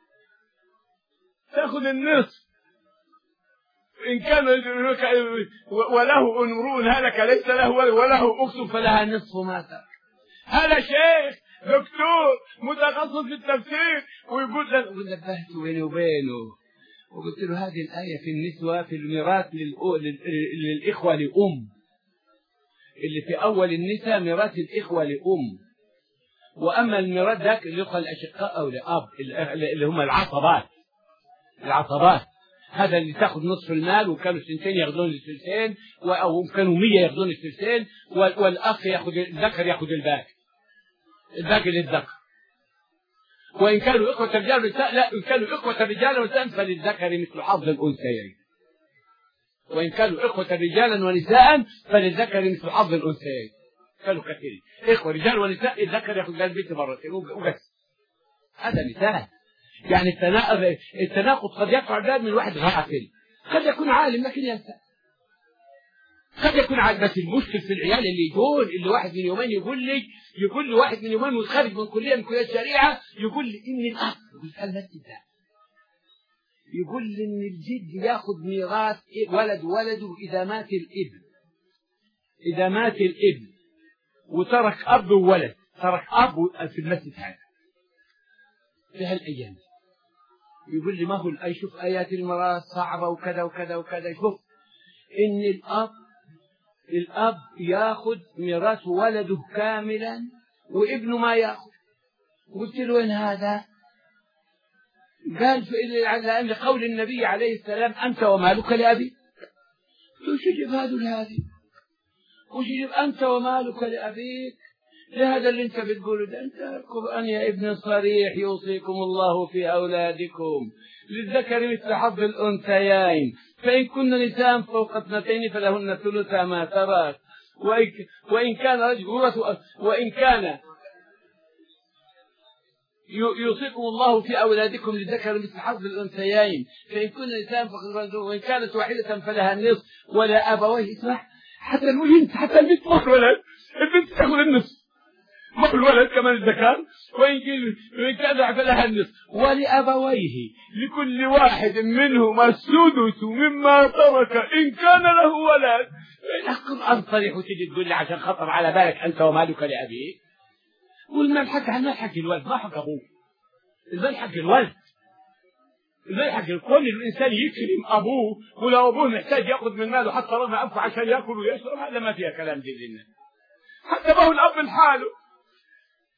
تأخذ النصف. إن كان وله امرؤ هلك ليس له ولد وله أخت فلها نصف ما ترك. هذا شيخ دكتور متخصص في التفسير ويقول لك، ونبهت بيني وبينه وقلت له هذه الآية في النسوة في الميراث للإخوة لأم، اللي في أول النساء ميراث الإخوة لأم، وأما الميراث ذاك اللي يقال الأشقاء أو لأب اللي هم العصبات. العصبات هذا اللي تأخذ نصف المال، وكانوا سنتين يأخذون الثلثين، أو كانوا مية يأخذون الثلثين، والأخ يأخذ الذكر يأخذ الباقي، الباقي للذكر. وإن كانوا إخوة رجال ونساء، لا، إن كانوا إخوة رجال ونساء فللذكر مثل حظ الأنثيين. وإن كانوا إخوة رجالا ونساء فللذكر مثل حظ الأنثيين. كانوا كثيرين إخوة رجال ونساء، الذكر يأخذ البنت مرتين وبس. هذا مثال. يعني التناقض قد يقع ذلك من واحد غافل، قد يكون عالم لكن ينسى، قد يكون عالم. بس المشكل في العيال اللي يقول، اللي واحد من يومين يقول لي يقول لي واحد من يومين متخرج من كلية من كليات الشريعة يقول لي إن الأب يقول لي يقول لي إن الجد يأخذ ميراث ولد ولده إذا مات الابن، إذا مات الابن وترك أب وولد، ترك أب في المسجد هذا في هالأيام. يقول لي ما هو الآية، شوف آيات الميراث صعبة وكذا وكذا وكذا، شوف إن الأب الأب يأخذ ميراث ولده كاملا وابنه ما يأخذ. قلت له وين هذا؟ قال لأن قول النبي عليه السلام أنت ومالك لأبي. قلت شو جيب هذا لهذه؟ وش جيب أنت ومالك لأبيك؟ لهذا اللي أنت بتقوله ده. أنت القرآن يا ابن صريح، يوصيكم الله في أولادكم للذكر مثل حظ الأنثيين، فإن كن نساء فوق اثنتين فلهن ثلث ما ترك، وإن كان رجل وإن كان يوصيكم الله في أولادكم للذكر مثل حظ الأنثيين، فإن كن نساء فوق، وإن كانت واحدة فلها النصف ولا أبويه. اسمع، حتى البنت حتى البنت ما الولد، البنت تأخذ النصف، ما الولد كمان الذكر، وإن كان فلها النصف ولأبويه لكل واحد منهما السدس مما ترك إن كان له ولد. القرآن صريح وتجي تقول لي عشان خطر على بالك أنت ومالك لأبيك. والمال حق عن حق الولد، ما حق أبوه. المال حق الولد، المال حق الكون. الإنسان يكرم أبوه، ولو أبوه محتاج يأخذ من ماله حتى رغم أنفه عشان يأكل ويشرب، هذا ما فيها كلام جديد. حتى ما هو الأب لحاله،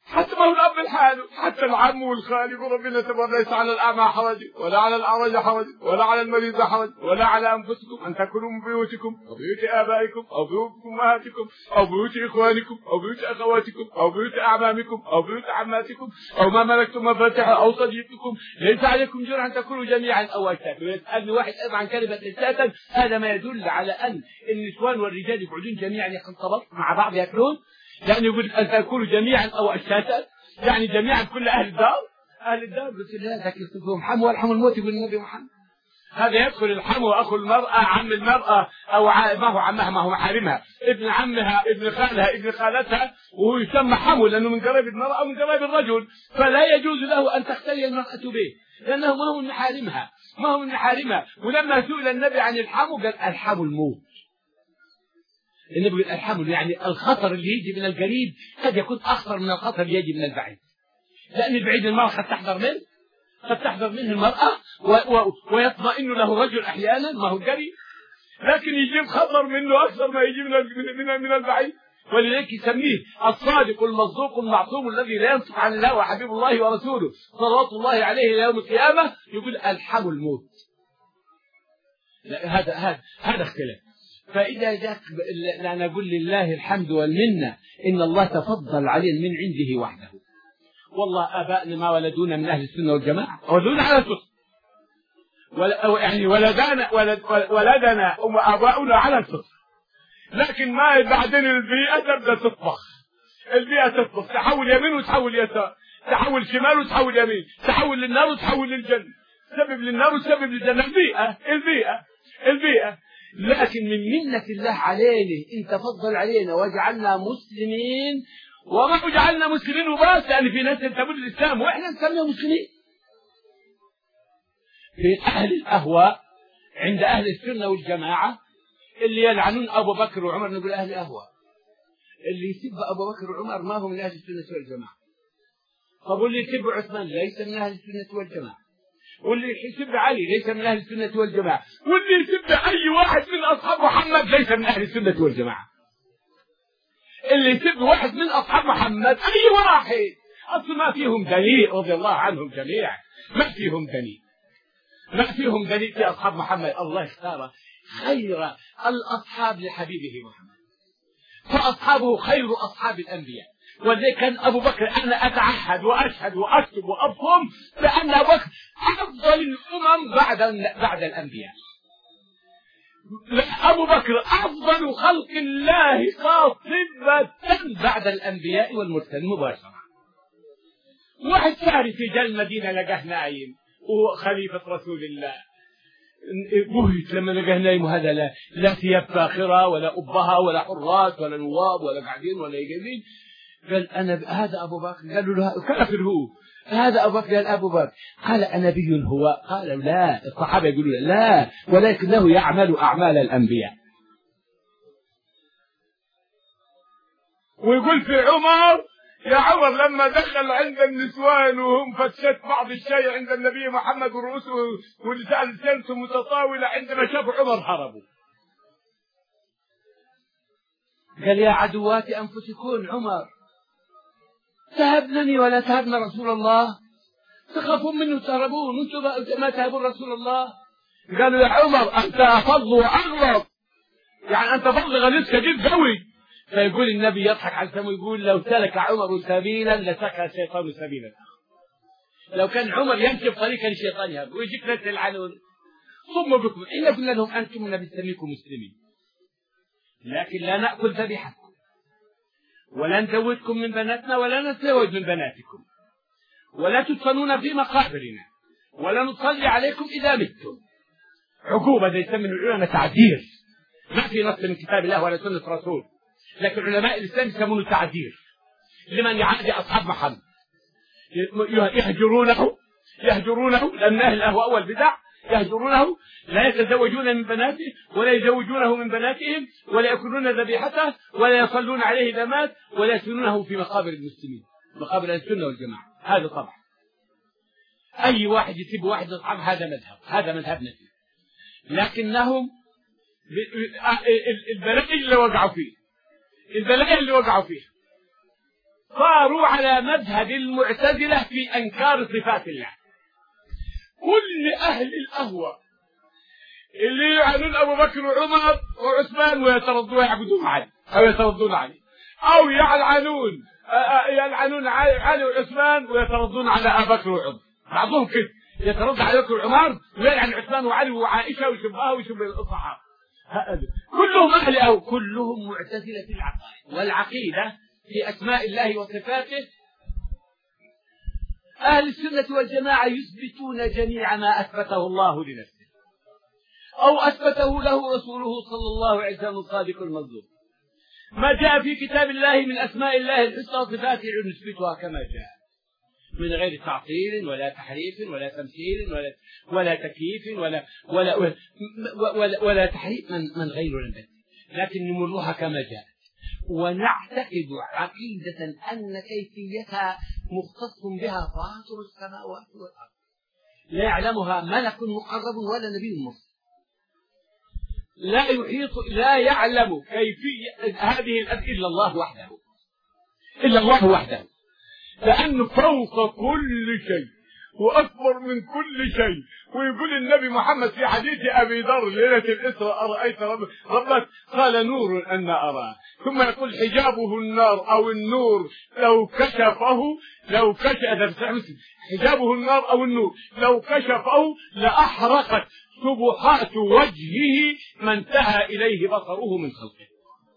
حتى ما هو الأب لحاله، حتى العم والخال يقول ربنا تبارك ليس على الأعمى حرج ولا على الأعرج حرج ولا على المريض حرج ولا على أنفسكم أن تأكلوا من بيوتكم أو بيوت آبائكم أو بيوت أمهاتكم أو بيوت إخوانكم أو بيوت أخواتكم أو بيوت أعمامكم أو بيوت عماتكم أو ما ملكتم مفاتحه أو صديقكم، ليس عليكم جرح أن تأكلوا جميعا أو أشتاتا. ويسألني واحد عن كلمة أشتاتا، هذا ما يدل على أن النسوان والرجال يقعدون جميعا ينطبق مع بعض يأكلون، يعني يقول أن تأكلوا جميعا أو أشتاتا، يعني جميعا كل أهل الدار. أهل الدار قلت لا ذاك يصفهم حمو والحمو الموت يقول النبي محمد. هذا يدخل الحمو أخو المرأة، عم المرأة أو ما هو عمها ما هو محارمها، ابن عمها ابن خالها ابن خالتها، وهو يسمى حمو لأنه من قريب المرأة ومن قريب الرجل، فلا يجوز له أن تختلي المرأة به لأنه ما هو من محارمها ما هو من محارمها. ولما سئل النبي عن الحمو قال الحمو الموت. النبي الحمو يعني الخطر اللي يجي من القريب قد يكون أخطر من الخطر اللي يجي من البعيد، لأن البعيد المرأة قد تحذر منه قد تحذر منه المرأة و... و... ويطمئن له رجل أحيانا ما هو قريب، لكن يجيب خطر منه أكثر ما يجي من من, من البعيد. ولذلك يسميه الصادق المصدوق المعصوم الذي لا ينطق عن الله وحبيب الله ورسوله صلوات الله عليه إلى يوم القيامة، يقول الحمو الموت. هذا هذا هذا اختلاف. فإذا جاء لا نقول لله الحمد والمنة إن الله تفضل علينا من عنده وحده. والله آبائنا ما ولدونا من أهل السنة والجماعة، ولدونا على الفطر، يعني ولدنا ولد ولدنا آباؤنا على الفطر، لكن ما بعدين البيئة تبدأ تطبخ، البيئة تطبخ، تحول يمين وتحول يسار، تحول شمال وتحول يمين، تحول للنار وتحول للجنة، سبب للنار وسبب للجنة. البيئة البيئة البيئة لكن من منة الله علينا إن تفضل علينا وجعلنا مسلمين، وما جعلنا مسلمين وبس، لأن في ناس ينتمون للإسلام وإحنا نسميهم مسلمين. في أهل الأهواء عند أهل السنة والجماعة اللي يلعنون أبو بكر وعمر نقول أهل أهواء، اللي يسب أبو بكر وعمر ما هو من أهل السنة والجماعة. طب واللي يسب عثمان ليس من أهل السنة والجماعة، واللي يسب علي ليس من أهل السنة والجماعة، واللي يسب أي واحد من أصحاب محمد ليس من أهل السنة والجماعة. اللي يسب واحد من أصحاب محمد أي واحد أصلا ما فيهم دليل رضي الله عنهم جميعا، ما فيهم دليل ما فيهم دليل في أصحاب محمد. الله اختار خير الأصحاب لحبيبه محمد، فأصحابه خير أصحاب الأنبياء. وذلك كان أبو بكر أنا أتعهد وأشهد وأكتب وأبصم بأن أبو بكر أفضل الأمم بعد بعد الأنبياء. أبو بكر أفضل خلق الله قاطبة بعد الأنبياء والمرسلين مباشرة. واحد فارسي جاء المدينة لقاه نايم وهو خليفة رسول الله، بهت لما لقاه نايم، وهذا لا لا ثياب فاخرة ولا أبها ولا حراس ولا نواب ولا قاعدين ولا يجيبين. قال أنا هذا أبو بكر. قالوا له كافر هو، هذا أبو بكر. قال أبو بكر. قال أنبي هو؟ قالوا لا. الصحابة يقولون لا، ولكنه يعمل أعمال الأنبياء. ويقول في عمر يا عمر لما دخل عند النسوان وهم فتشت بعض الشيء عند النبي محمد ورؤوسه ولسان سنته متطاولة، عندما شافوا عمر هربوا. قال يا عدوات أنفسكن عمر تهبنني ولا تهبن رسول الله، تخافون منه تهربون وانتم ما تهبون رسول الله. قالوا يا عمر أنت أفض وأغلط، يعني أنت فضل غليظ شديد قوي. فيقول النبي يضحك على سمو يقول لو سلك عمر سبيلا لسلك الشيطان سبيلا. لو كان عمر يمشي بطريقا الشيطان يهرب ويجيك ناس يلعنون. صم بكم إن قلنا لهم أنتم نسميكم مسلمين، لكن لا نأكل ذبيحتكم ولا نزوجكم من بناتنا ولا نتزوج من بناتكم ولا تدفنون في مقابرنا ولا نصلي عليكم إذا متم. عقوبة زي يسمى العلماء تعذير، ما في نص من كتاب الله ولا سنة رسول، لكن علماء الإسلام يسمونه تعذير لمن يعادي أصحاب محمد. يهجرونه يهجرونه لأن أهل الأهواء والبدع يهجرونه، لا يتزوجون من بناته ولا يزوجونه من بناتهم ولا يأكلون ذبيحته ولا يصلون عليه إذا مات ولا يدفنونه في مقابر المسلمين، مقابر السنة والجماعة. هذا طبعا أي واحد يسيب واحد أصحاب هذا مذهب، هذا مذهبنا فيه. لكنهم البلاء اللي وقعوا فيه البلاء اللي وقعوا فيه صاروا على مذهب المعتزلة في إنكار صفات الله. كل أهل الأهواء اللي يعنون أبو بكر وعمر وعثمان ويتردون يعبدون علي أو يتردون علي، أو يلعنون يلعنون علي وعثمان ويتردون على أبو بكر وعمر. بعضهم كده يترد على بكر وعمر ويلعن عثمان وعلي وعائشة ويشبهها ويشبه الصحابة. كلهم أهل أو كلهم معتزلة العقائد والعقيدة في أسماء الله وصفاته. أهل السنة والجماعة يثبتون جميع ما أثبته الله لنفسه أو أثبته له رسوله صلى الله عليه وسلم الصادق المصدوق. ما جاء في كتاب الله من أسماء الله الحسنى وصفاته نثبتها كما جاء من غير تعطيل ولا تحريف ولا تمثيل ولا ولا تكييف ولا ولا ولا, ولا, ولا تحريف من, من غير البدء، لكن نمرها كما جاءت. ونعتقد عقيدة أن كيفيتها مختص بها فاطر السماوات والأرض لا يعلمها ملك مقرب ولا نبي مرسل، لا يحيط لا يعلم كيفية هذه الأمر إلا الله وحده، إلا الله وحده، لأنه فوق كل شيء وأكبر من كل شيء. ويقول النبي محمد في حديث أبي ذر ليلة الإسراء أرأيت ربك قال نور أن أراه، ثم يقول حجابه النار أو النور لو كشفه لو كشف حجابه النار أو النور لو كشفه لأحرقت سبحات وجهه ما انتهى إليه بصره من خلقه.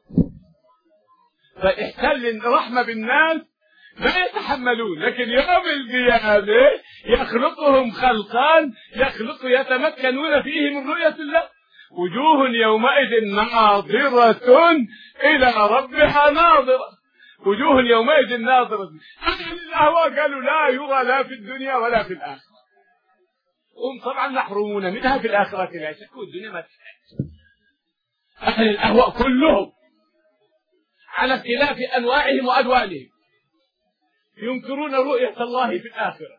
فاحتل الرحمة بالناس لا يتحملون، لكن يوم القيامة يخلقهم خلقان يخلق يتمكنون فيه من رؤية الله. وجوه يومئذ ناظرة إلى ربها ناظرة، وجوه يومئذ ناظرة. أهل الأهواء قالوا لا يرى لا في الدنيا ولا في الآخرة، هم طبعا محرومون منها في الآخرة لا شك، والدنيا ما تحتاج. أهل الأهواء كلهم على اختلاف أنواعهم وأدوانهم ينكرون رؤية الله في الآخرة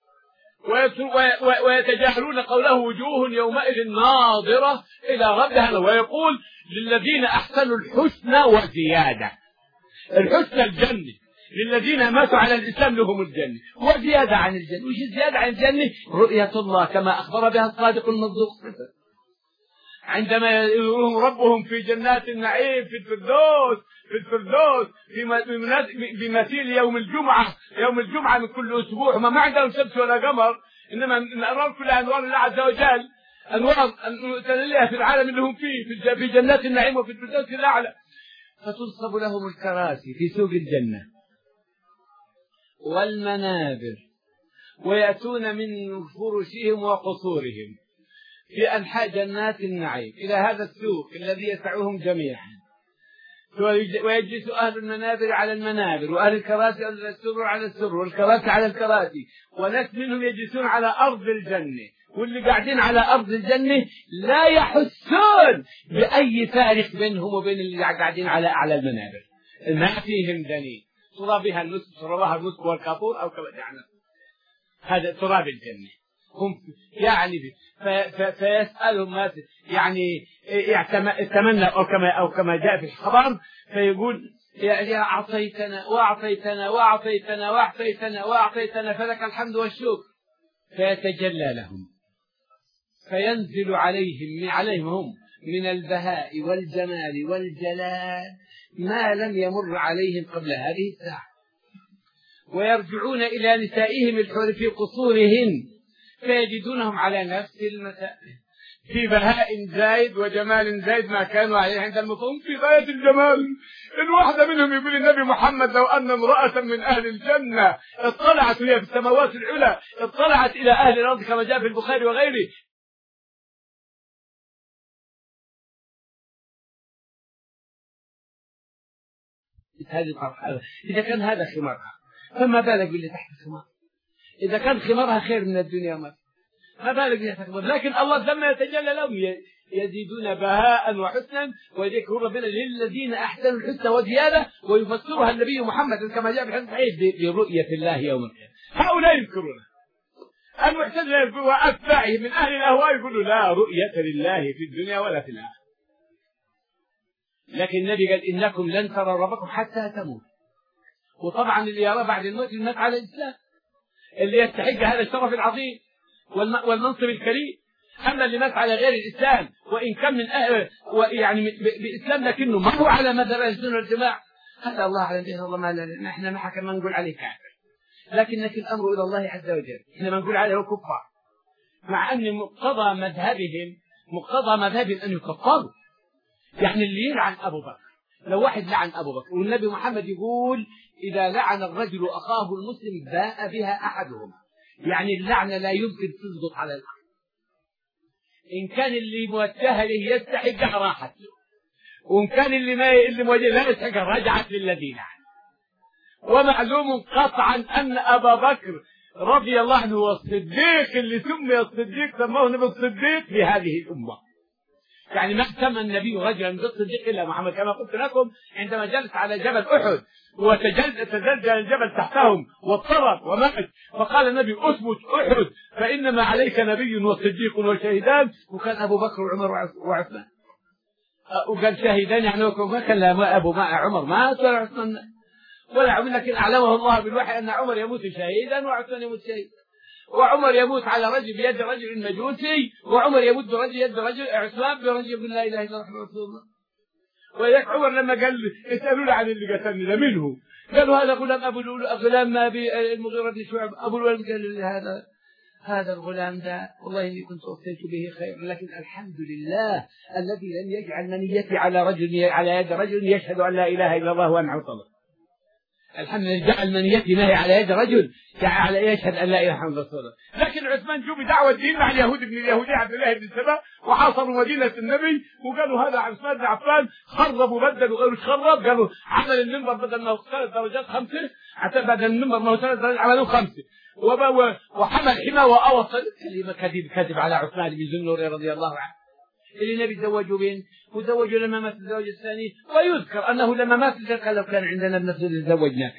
ويتجاهلون قوله وجوه يومئذ ناظرة إلى ربها، ويقول للذين أحسنوا الحسنى وزيادة. الحسنى الجنة، للذين ماتوا على الإسلام لهم الجنة، وزيادة عن الجنة. وش الزيادة عن الجنة؟ رؤية الله كما أخبر بها الصادق المصدوق عندما يرون ربهم في جنات النعيم في الفردوس في الفردوس بمثيل يوم الجمعة يوم الجمعة من كل أسبوع. ما ما عندهم شمس ولا قمر، إنما الأنوار كلها أنوار الله عز وجل، أنوار متللية في العالم اللي هم فيه في جنات النعيم وفي الفردوس الأعلى. فتنصب لهم الكراسي في سوق الجنة والمنابر، ويأتون من فرشهم وقصورهم في أنحاء جنات النعيم إلى هذا السوق الذي يسعهم جميعا، ويجلس أهل المنابر على المنابر وأهل الكراسي على السرر على السرر والكراسي على الكراسي، وناس منهم يجلسون على أرض الجنة، واللي قاعدين على أرض الجنة لا يحسون بأي فارق بينهم وبين اللي قاعدين على أعلى المنابر. ما فيهم دنيء ترابها المسك ترابها المسك والكافور أو كما يعني هذا تراب الجنة. هم يعني فيسألهم ما يعني يتمنى أو كما أو كما جاء في الخبر، فيقول يا أعطيتنا وأعطيتنا وأعطيتنا وأعطيتنا وأعطيتنا فلك الحمد والشكر، فيتجلى لهم فينزل عليهم عليهم هم من البهاء والجمال والجلال ما لم يمر عليهم قبل هذه الساعة، ويرجعون إلى نسائهم الحور في قصورهن فيجدونهم على نفس المساء في بهاء زايد وجمال زايد ما كانوا عليه عند المطعم في غاية الجمال. الواحدة منهم يقول النبي محمد لو أن امرأة من أهل الجنة اطلعت وهي في السماوات العلى اطلعت إلى أهل الأرض كما جاء في البخاري وغيره إذا كان هذا خمارها فما بالك باللي تحت الخمار؟ إذا كان خمارها خير من الدنيا ما ما بالك باللي تحت الخمار. لكن الله لما يتجلى لهم يزيدون بهاء وحسنا، ويذكر ربنا للذين أحسنوا الحسنى وزيادة، ويفسرها النبي محمد كما جاء في الحديث الصحيح برؤية الله يوم القيامة. هؤلاء يذكرونه، المعتزلة وأتباعهم من أهل الأهواء يقولوا لا رؤية لله في الدنيا ولا في الآخرة. لكن النبي قال إنكم لن تروا ربكم حتى تموت، وطبعا اللي يراه بعد الموت المات على الإسلام، اللي يستحق هذا الشرف العظيم والمنصب الكريم. أما اللي مات على غير الإسلام وإن كان من أهل يعني بإسلام لكنه ما هو على مذهب أهل السنة والجماعة، هذا الله أعلم به، الله ما لنا، إحنا ما حكم ما نقول عليه كافر، لكنك الأمر إلى الله عز وجل، إحنا ما نقول عليه كفار، مع أن مقتضى مذهبهم مقتضى مذهبهم أن يكفروا. يعني اللي يلعن أبو بكر، لو واحد لعن أبو بكر والنبي محمد يقول إذا لعن الرجل أخاه المسلم باء بها أحدهما، يعني اللعنة لا يمكن تسقط على الأرض، إن كان اللي موجه له يستحق راحت له، وإن كان اللي ما اللي موجه لا يستحق رجعت للذي لعن. ومعلوم قطعا أن أبا بكر رضي الله عنه هو الصديق اللي سمي الصديق، سموه نبي الصديق في هذه الأمة. يعني ما سمى النبي رجلا بالصديق إلا محمد، كما قلت لكم عندما جلس على جبل أحد وتزلزل الجبل تحتهم واضطرب ومات، فقال النبي أثبت أحد فإنما عليك نبي وصديق وشهيدان، وكان أبو بكر وعمر وعثمان، وقال شهيدان يعني ما كان أبو ما عمر مات ولا عثمان ولا عمر، لكن أعلمه الله بالوحي أن عمر يموت شهيدا وعثمان يموت شهيدا، وعمر يموت على رجل بيد رجل مجوسي، وعمر يموت برجل يد رجل، عثمان برجل يقول لا اله الا الله محمد رسول الله. وياك عمر لما قال اسالوا عن اللي قتلني ده منه، قالوا هذا غلام ابو غلام ابي المغيرة بن شعيب، ابو الولد قال هذا هذا الغلام ده والله اني كنت افتيت به خير، لكن الحمد لله الذي لم يجعل منيتي على رجل على يد رجل يشهد ان لا اله الا الله وان محمد، الحمد لله جعل منيتي ما هي على يد رجل على يشهد ان لا اله الا الله رسول الله. لكن عثمان جو بدعوه الدين مع اليهود بن اليهودي عبد الله بن سبا، وحاصروا مدينه النبي، وقالوا هذا عثمان بن عفان خرب وبدل وغير خرب، قالوا عمل المنبر بدل ما هو ثلاث درجات خمسه، حتى بعد المنبر ما هو ثلاث درجات عملوه خمسه، وحمل حمى واوصل كلمه كذب كذب على عثمان بن ذنور رضي الله عنه، اللي النبي تزوجوا بين وتزوجوا لما مات الزوج الثاني، ويذكر أنه لما مات قال لو كان عندنا ابنة تزوجناك،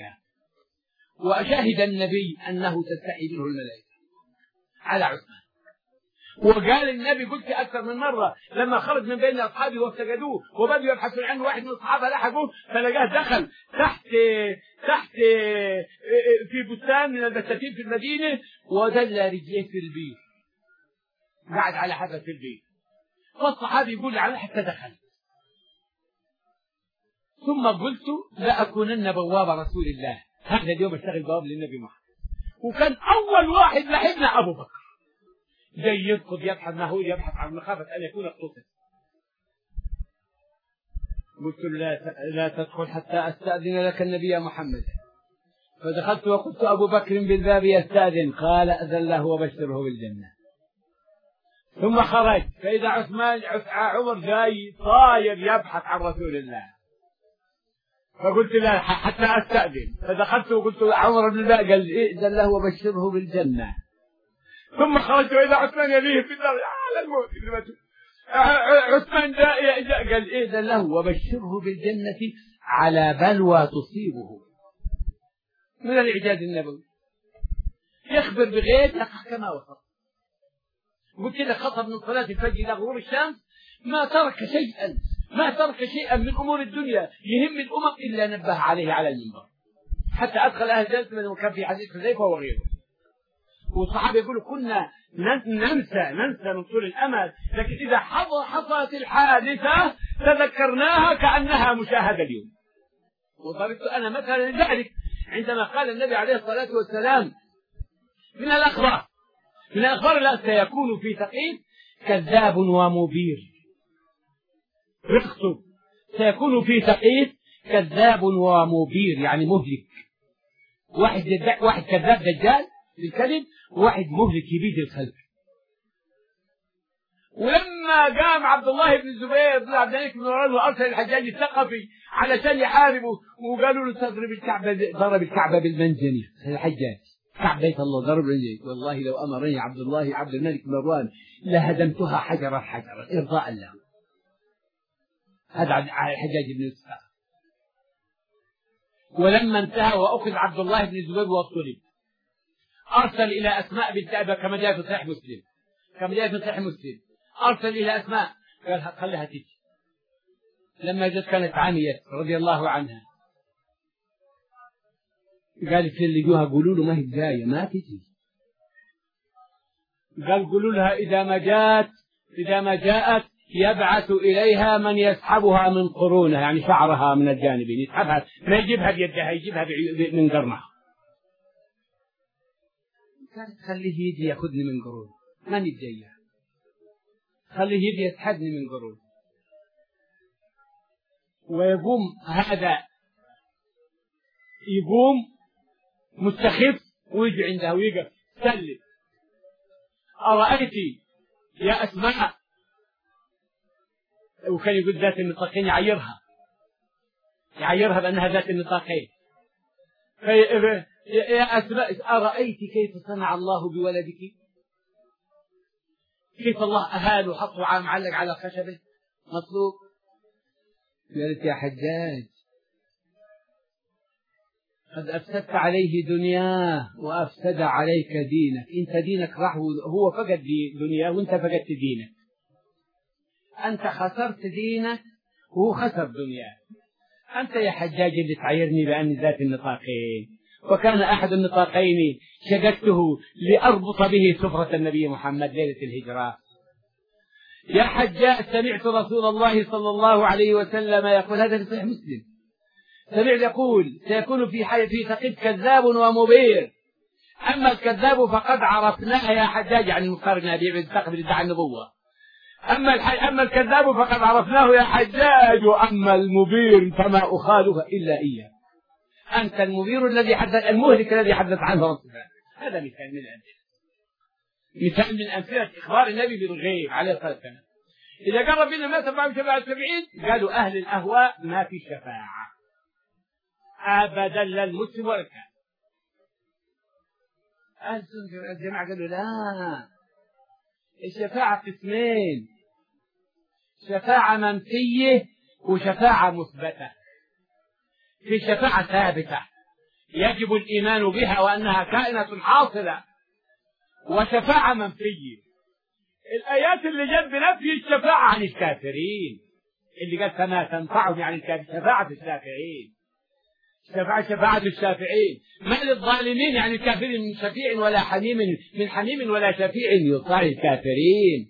وشهد النبي أنه تستحي منه الملائكة على عثمان. وقال النبي قلت أكثر من مرة لما خرج من بين أصحابه وافتقدوه وبدأوا يبحثوا عنه، واحد من الصحابة لحقوه فلقاه دخل تحت تحت في بستان من البساتين في المدينة، ودل رجليه في البير، قاعد على حافة البير، والصحابي يقول على حتى دخل، ثم قلت لأكونن بواب رسول الله، هذا اليوم اشتغل بواب للنبي محمد. وكان أول واحد لحقنا أبو بكر جاي يركض يبحث ما هو يبحث عن مخافة أن يكون قتل. قلت له لا لا تدخل حتى أستأذن لك النبي يا محمد، فدخلت وقلت أبو بكر بالباب يستأذن، قال أذن له وبشره بالجنة. ثم خرج فإذا عثمان عمر جاي طاير يبحث عن رسول الله، فقلت لا حتى أستأذن، فدخلت وقلت عمر بن الباء قال إذن له وبشره بالجنة. ثم خرجت وإذا عثمان يليه في النار على الموت، عثمان جاء قال إذن له وبشره بالجنة على بلوى تصيبه. من الإعجاز النبوي يخبر بغير يقع كما وصف. قلت لك خطب من صلاة الفجر إلى غروب الشمس ما ترك شيئا ما ترك شيئا من أمور الدنيا يهم الأمم إلا نبه عليه على المنبر، حتى أدخل أهل جلسة من كان في حديث حذيفة وغيره. والصحابة يقولوا كنا ننسى ننسى من طول الأمل، لكن إذا حصلت الحادثة تذكرناها كأنها مشاهدة اليوم. وضربت أنا مثلا لذلك عندما قال النبي عليه الصلاة والسلام من الأخبار من الأخبار لا سيكون في ثقيف كذاب ومبير، رخصوا سيكون في ثقيف كذاب ومبير يعني مهلك، واحد واحد كذاب دجال بالكذب، وواحد مهلك يبيد الخلق. ولما قام عبد الله بن الزبير بن عبد الملك بن مروان وارسل الحجاج الثقفي علشان يحاربه، وقالوا له تضرب الكعبه، ضرب الكعبه بالمنجنيق الحجاج، كعب بيت الله ضرب بالمنجنيق، والله لو امرني عبد الله عبد الملك بن مروان لهدمتها حجرا حجرا ارضاء له. هذا على الحجاج بن يوسف. ولما انتهى واخذ عبد الله بن الزبير وطلب، ارسل الى اسماء بنت ابي كما جاء في صحيح مسلم كما جاء في صحيح مسلم ارسل الى اسماء قال خليها تيجي. لما جت كانت عاميه رضي الله عنها، قالت اللي جوها قولوا له ما هي جاية ما تجي. قال قولوا لها إذا ما جاءت إذا ما جاءت يبعث إليها من يسحبها من قرونها، يعني شعرها من الجانبين يسحبها، ما يجيبها بيدها يجيبها من قرنها. قالت خليه يجي ياخذني من قرون ماني جاية، خليه يجي يسحبني من قرون. ويقوم هذا يقوم مستخف ويجي عندها ويقف سلم. أرأيت يا أسماء، وكان يقول ذات النطاقين يعيرها يعيرها بأنها ذات النطاقين. يا أسماء أرأيت كيف صنع الله بولدك، كيف الله أهال وحطه معلق على خشبه مطلوب. قالت يا حجاج قد أفسدت عليه دنياه وأفسد عليك دينك، أنت دينك راح، هو فقد دنياه وأنت فقدت دينك، أنت خسرت دينك وهو خسر دنياه. أنت يا حجاج اللي تعيرني بأني ذات النطاقين، وكان أحد النطاقين شققته لأربط به سفرة النبي محمد ليلة الهجرة. يا حجاج سمعت رسول الله صلى الله عليه وسلم يقول، هذا في صحيح مسلم، سمعت يقول سيكون في حي في ثقيف كذاب ومبير، أما الكذاب فقد عرفناه يا حجاج، يعني المختار بن أبي عبيد الثقفي ادعى النبوة، أما الحي أما الكذاب فقد عرفناه يا حجاج، وأما المبير فما أخالف إلا إياه. أنت المبير الذي حدث، المهلك الذي حدث عنه رسولنا. هذا مثال من الأمثلة، مثال من أمثلة إخبار النبي بالغيب عليه الصلاة والسلام. إذا قرب بنا الناس أربعة وسبعة وسبعين قالوا أهل الأهواء ما في شفاعة أبدا لا المسلم ولا الكافر. أهل الجماعة قالوا لا، الشفاعة قسمين، شفاعة منفية وشفاعة مثبتة. في شفاعة ثابتة يجب الإيمان بها وأنها كائنة حاصلة، وشفاعة منفية. الآيات اللي جت بنفي الشفاعة عن الكافرين، اللي قال فما تنفعهم يعني الكافرين، شفاعة الشافعين، شفاعة شفاعة الشافعين. ما للظالمين يعني الكافرين من شفيع ولا حميم من حميم ولا شفيع يطاع الكافرين.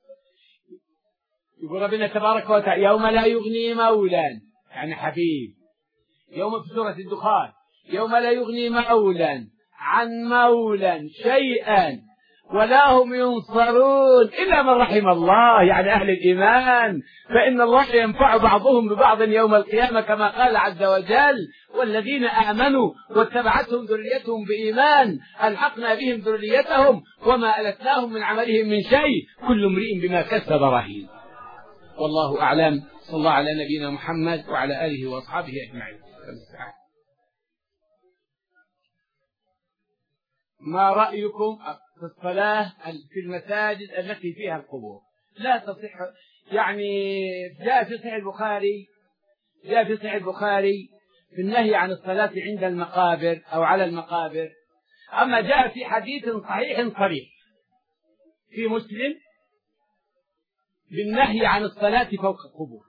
يقول ربنا تبارك وتعالى يوم لا يغني مولا يعني حبيب، يوم في سورة الدخان يوم لا يغني مولا عن مولا شيئا ولا هم ينصرون إلا من رحم الله، يعني أهل الإيمان، فإن الله ينفع بعضهم ببعض يوم القيامة كما قال عز وجل والذين آمنوا واتبعتهم ذريتهم بإيمان ألحقنا بهم ذريتهم وما ألتناهم من عملهم من شيء كل امرئ بما كسب رهين. والله أعلم. صلى الله على نبينا محمد وعلى آله وأصحابه أجمعين. ما رأيكم في الصلاة في المساجد التي فيها القبور؟ لا تصح، يعني جاء في صحيح البخاري جاء في صحيح البخاري في النهي عن الصلاة عند المقابر أو على المقابر، أما جاء في حديث صحيح صريح في مسلم بالنهي عن الصلاة فوق القبور،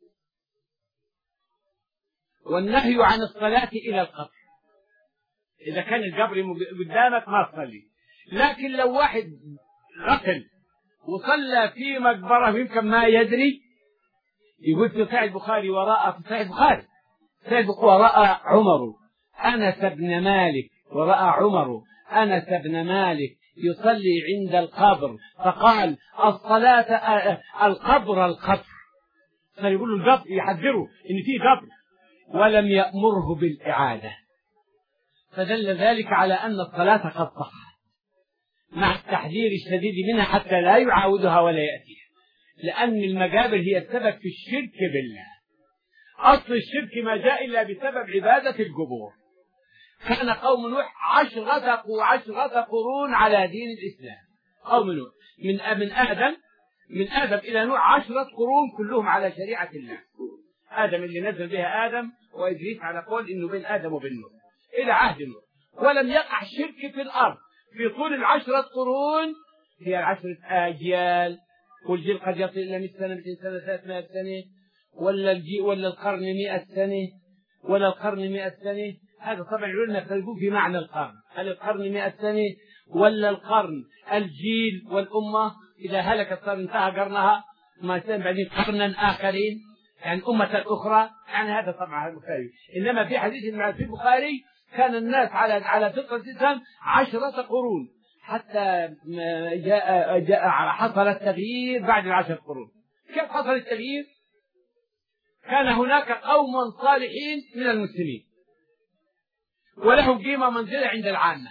والنهي عن الصلاة إلى القبر. إذا كان القبر قدامك ما تصلي، لكن لو واحد غسل وصلى في مقبرة يمكن ما يدري، يقول في صحيح البخاري وراء في صحيح البخاري صحيح البخاري وراء عمر أنس بن مالك وراء عمر أنس بن مالك يصلي عند القبر فقال الصلاة القبر القبر، فيقول له القبر يحذره إن في قبر ولم يأمره بالإعادة، فدل ذلك على أن الصلاة قد صحت مع التحذير الشديد منها حتى لا يعاودها ولا يأتيها، لأن المقابر هي السبب في الشرك بالله. أصل الشرك ما جاء إلا بسبب عبادة القبور. كان قوم نوح عشرة عشرة قرون على دين الإسلام، قوم نوح من من آدم من آدم إلى نوح عشرة قرون كلهم على شريعة الله. آدم اللي نزل بها آدم وإدريس على قول إنه بين آدم وبين نوح إلى عهد نوح، ولم يقع شرك في الأرض في طول العشرة قرون، هي العشرة أجيال، والجيل قد يصل إلى مئة سنة مئتين سنة ثلاثمائة سنة، ولا الجيل ولا القرن مئة سنة ولا القرن مئة سنة، هذا طبعا يقولون يختلفون في معنى القرن، هل القرن مئة سنة ولا القرن الجيل والأمة إذا هلكت صار انتهى قرنها ما يصير بعدين قرنا آخرين يعني أمة أخرى، يعني هذا طبعا البخاري. إنما في حديث في البخاري كان الناس على على فطرة الإسلام عشرة قرون حتى جاء جاء حصل التغيير بعد العشر قرون. كيف حصل التغيير؟ كان هناك قوم صالحين من المسلمين ولهم قيمة منزلة عند العامة،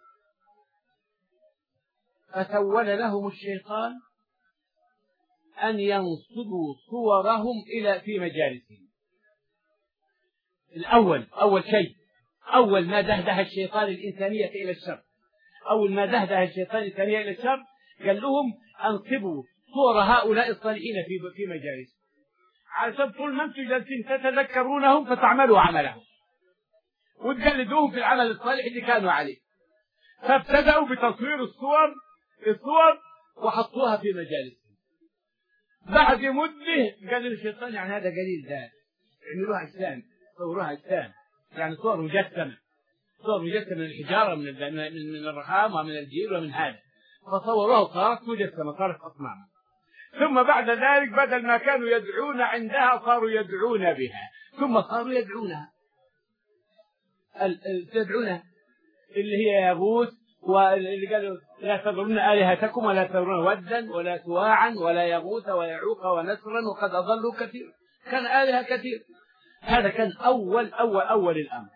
فسول لهم الشيطان أن ينصبوا صورهم إلى في مجالسهم. الأول أول شيء أول ما دهده الشيطان الإنسانية إلى الشر، أول ما دهده الشيطان الإنسانية إلى الشر قال لهم أنصبوا صور هؤلاء الصالحين في في مجالسهم علشان طول ما أنتم جالسين تتذكرونهم فتعملوا عملهم وتقلدوهم في العمل الصالح اللي كانوا عليه. فابتدأوا بتصوير الصور الصور وحطوها في مجالسهم. بعد مدة قال الشيطان يعني هذا قليل ذات، اعملوها أجسام، صوروها أجسام، يعني صور مجسمة، صور مجسمة من الحجارة من من من الرخام ومن الجيل ومن هذا، فصوروها صارت مجسمة صارت أصنام. ثم بعد ذلك بدل ما كانوا يدعون عندها صاروا يدعون بها، ثم صاروا يدعونها يدعونها اللي هي يغوث، واللي قالوا لا تذرون آلهتكم ولا تذرون ودا ولا سواعا ولا يغوث ويعوق ونسرا وقد أضلوا كثير، كان آلهة كثير. هذا كان أول أول أول الأمر.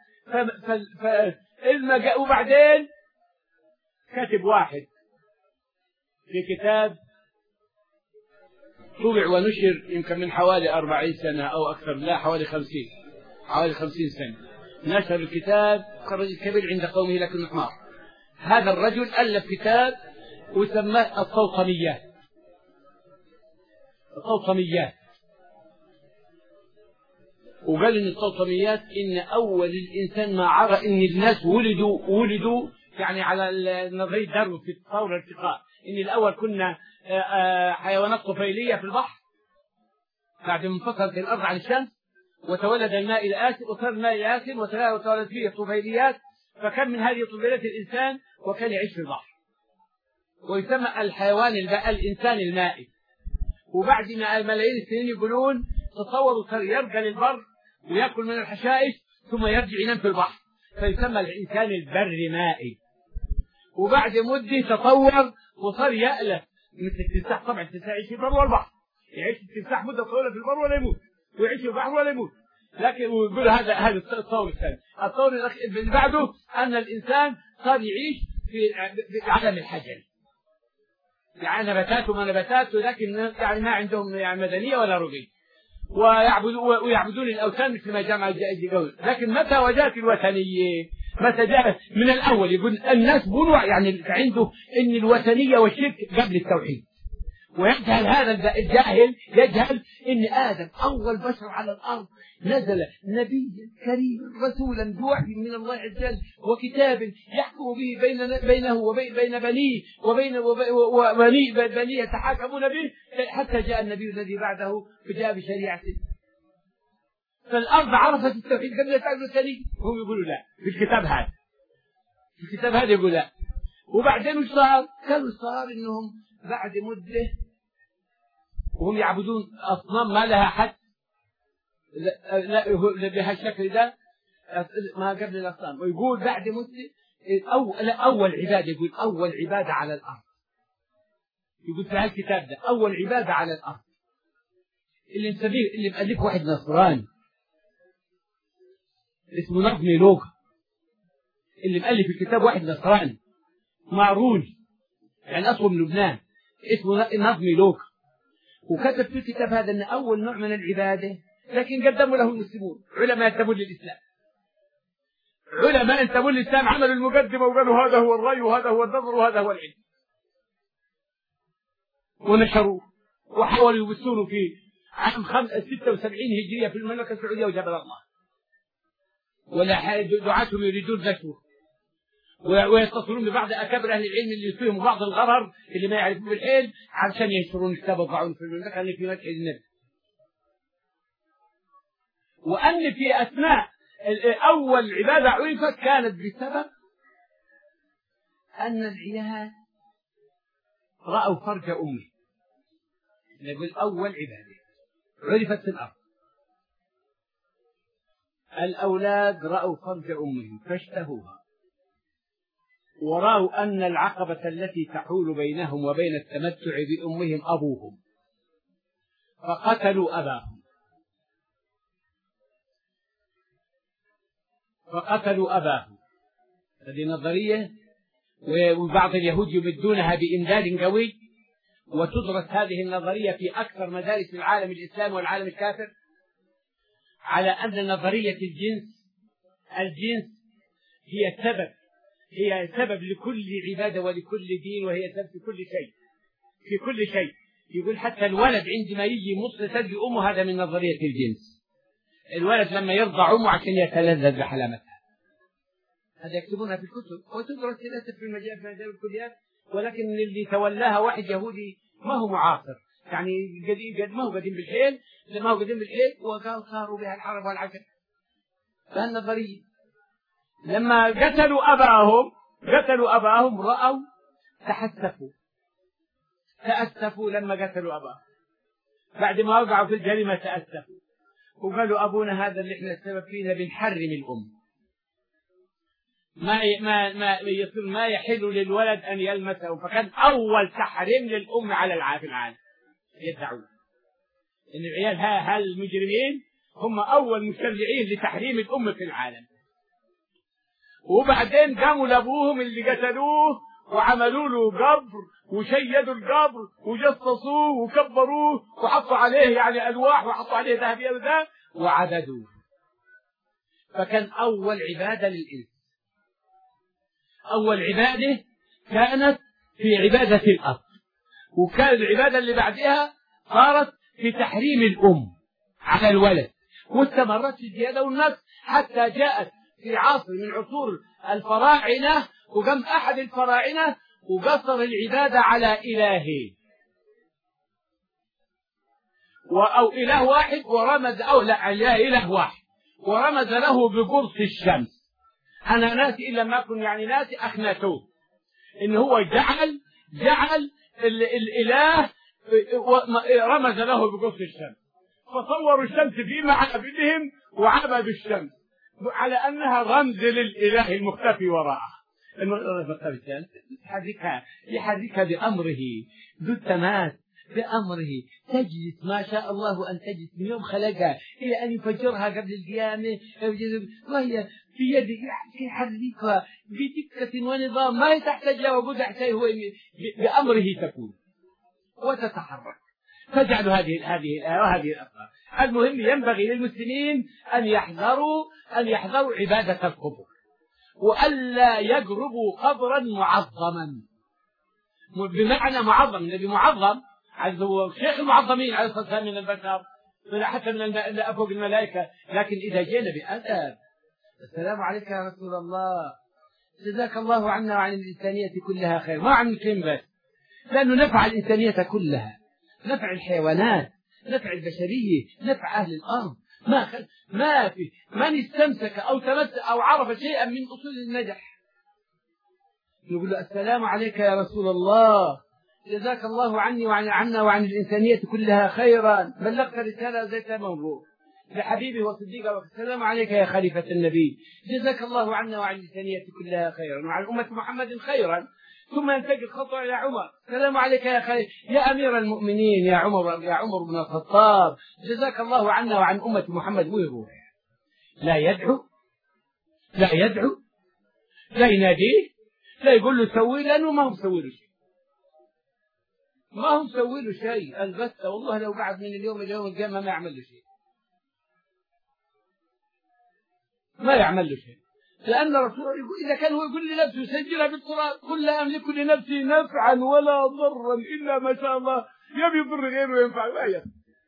فإذا جاءوا بعدين كاتب واحد في كتاب طبع ونشر يمكن من حوالي أربعين سنة أو أكثر، لا حوالي خمسين حوالي خمسين سنة، نشر الكتاب كرجل كبير عند قومه لكن حمار. هذا الرجل ألف كتاب وسماه الطوطميات. الطوطميات وقال إن الطوطميات إن أول الإنسان ما عرف إن الناس ولدوا ولدوا يعني على نظرية داروين في تطور الارتقاء، إن الأول كنا حيوانات طفيلية في البحر بعد ما انفصلت الأرض عن الشمس وتولد الماء الآسن وصار الماء الآسن وتولد فيه طفيليات، فكان من هذه الطفيليات الإنسان وكان يعيش في البحر ويسمى الحيوان الإنسان المائي. وبعد ما ملايين السنين يقولون تصوروا صار يرجع للبر ويأكل من الحشائش ثم يرجع ينام في البحر فيسمى الإنسان البر مائي. وبعد مدة تطور وصار يألف مثل التمساح، طبعا التمساح يعيش في البر والبحر، يعيش التمساح مدة طويلة في البر ولا يموت ويعيش في البحر ولا يموت، لكن ويقول هذا هذا التطور الثاني. التطور اللي بعده أن الإنسان صار يعيش في في عالم الحجر، يعني نباتات وما نباتات، لكن يعني ما عندهم يعني مدنية ولا رقي، ويعبدون ويعبدون الأوثان مثل ما جمع الجاهل. لكن متى وجاءت الوثنية؟ متى جاءت؟ من الأول يقول الناس بنوا يعني عنده إن الوثنية والشرك قبل التوحيد، ويجهل هذا الجاهل يجهل إن آدم أول بشر على الأرض نزل نبيا كريما رسولا بوحي من الله عز وجل وكتاب يحكم به بين بينه وبين بين بنيه وبين وبني بني يتحاكمون به حتى جاء النبي الذي بعده وجاء بشريعته. فالأرض عرفت التوحيد قبل تعبد الثاني، هم يقولوا لا في الكتاب هذا في الكتاب هذا يقول لا. وبعدين وش صار؟ كانوا صار إنهم بعد مدة وهم يعبدون أصنام ما لها حد، لا بهالشكل ده ما قبل الأصنام. ويقول بعد مدة أو أول عبادة، يقول أول عبادة على الأرض، يقول في هالكتاب ده أول عبادة على الأرض اللي مسميه اللي مؤلف واحد نصراني اسمه نظمي لوقا، اللي مؤلف الكتاب واحد نصراني معروني يعني أصله من لبنان اسمه نظمي لوقا، وكتب في الكتاب هذا أن أول نوع من العبادة لكن قدموا له المسلمون علماء ينتمون للإسلام، علماء ينتمون للإسلام عملوا المقدمة وقالوا هذا هو الرأي وهذا هو النظر وهذا هو العلم، ونشروه وحاولوا يبثونه في عام ستة وسبعين هجرية في المملكة السعودية وجبل الله، ولا دعاتهم يريدون نشره ويتصلون ببعض أكابر أهل العلم اللي فيهم بعض الغرر اللي ما يعرفون بالحيل عشان ينشرون كتاب وضعون في المملكة اللي في مدح النبي. وأن في أثناء أول عبادة عرفت كانت بسبب أن العيال رأوا فرج أمه. نقول أول عبادة عرفت في الأرض، الأولاد رأوا فرج أمهم فاشتهوها، ورأوا أن العقبة التي تحول بينهم وبين التمتع بأمهم أبوهم، فقتلوا أباهم فقتلوا أباهم هذه نظرية، وبعض اليهود يمدونها بإمداد قوي، وتدرس هذه النظرية في أكثر مدارس العالم الإسلامي والعالم الكافر، على أن نظرية الجنس الجنس هي سبب هي سبب لكل عبادة ولكل دين، وهي سبب في كل شيء في كل شيء. يقول حتى الولد عندما يجي مصر تجي أمه، هذا من نظرية الجنس. الولد لما يرضع أمه عشان يتلذذ بحلامتها، هذا يكتبونها في الكتب وتدرس للأسف في المجال في مجال الكليات، ولكن اللي تولاها واحد يهودي ما هو معاصر، يعني قديم ما هو قديم بالحيل ما هو قديم بالحيل وصاروا بها الحرب والعجل. فالنظرية لما قتلوا أباهم قتلوا أباهم رأوا تحسفوا تأسفوا لما قتلوا أباهم، بعد ما وقعوا في الجريمة تأسفوا وقالوا أبونا هذا اللي احنا السبب فينا بنحرم الأم، ما ما ما يصير ما يحل للولد أن يلمسه. فكان أول تحريم للأم على العالم يدعون إن العيال ها هالمجرمين هم أول مشرعين لتحريم الأم في العالم. وبعدين قاموا لأبوهم اللي قتلوه وعملوا له قبر وشيدوا القبر وجصصوه وكبروه وحطوا عليه يعني ألواح وحطوا عليه ذهبية وذهب وعبدوه. فكان أول عبادة للإنس، أول عبادة كانت في عبادة الأب، وكان العبادة اللي بعدها صارت في تحريم الأم على الولد، واستمرت في الزيادة والنقص حتى جاءت في عصر من عصور الفراعنة، وقام أحد الفراعنة وقصر العبادة على إلهين أو إله واحد ورمز أو لا إله واحد ورمز له بقرص الشمس. أنا ناسي إلا ما أكون يعني ناسي أخناتوه، إن هو جعل جعل ال الإله رمز له بقرص الشمس، فصوروا الشمس في معابدهم وعبدوا الشمس على أنها رمز للإله المختفي وراءه. يحركها يحركها بأمره ذو التماس بأمره، تجلس ما شاء الله أن تجلس من يوم خلقها إلى أن يفجرها قبل القيامة، وهي في يده يحركها بدقة ونظام ما تحتاج له وجود شيء، هو بأمره تكون وتتحرك. فجعلوا هذه هذه وهذه الأسرار. المهم ينبغي للمسلمين أن يحذروا أن يحذروا عبادة القبور، وألا يقربوا قبرا معظما، بمعنى معظم النبي معظم عز هو شيخ المعظمين عليه الصلاة والسلام من البشر حتى من فوق الملائكة، لكن إذا جينا بأدب السلام عليك يا رسول الله جزاك الله عنا وعن الإنسانية كلها خير، ما عن المسلم بس، لأنه نفع الإنسانية كلها، نفع الحيوانات، نفع البشرية، نفع أهل الأرض. ما خل... ما في من استمسك أو تمسك أو عرف شيئا من أصول النجح يقول له السلام عليك يا رسول الله جزاك الله عني وعن عنا وعن الإنسانية كلها خيرا، بلغت رسالة زيت مبروك لحبيبي وصديقه، السلام عليك يا خليفة النبي جزاك الله عنا وعن الإنسانية كلها خيرا وعن أمة محمد خيرا. ثم ينتقل خطوة إلى عمر، السلام عليك يا خليفة يا أمير المؤمنين يا عمر يا عمر بن الخطاب جزاك الله عنا وعن أمة محمد. ويروح لا يدعو لا يدعو لا يناديه لا يقول له سوي، لأنه ما هو مسوي له شيء ما هو مسوي له شيء البتة. والله لو قعد من اليوم إلى يوم القيامة ما يعمل له شيء ما يعمل له شيء، لأن الرسول إذا كان هو يقول لنفسه يسجلها بالقرآن قل لا أملك لنفسي نفعا ولا ضرا إلا ما شاء الله، يبي يضر غيره وينفع غيره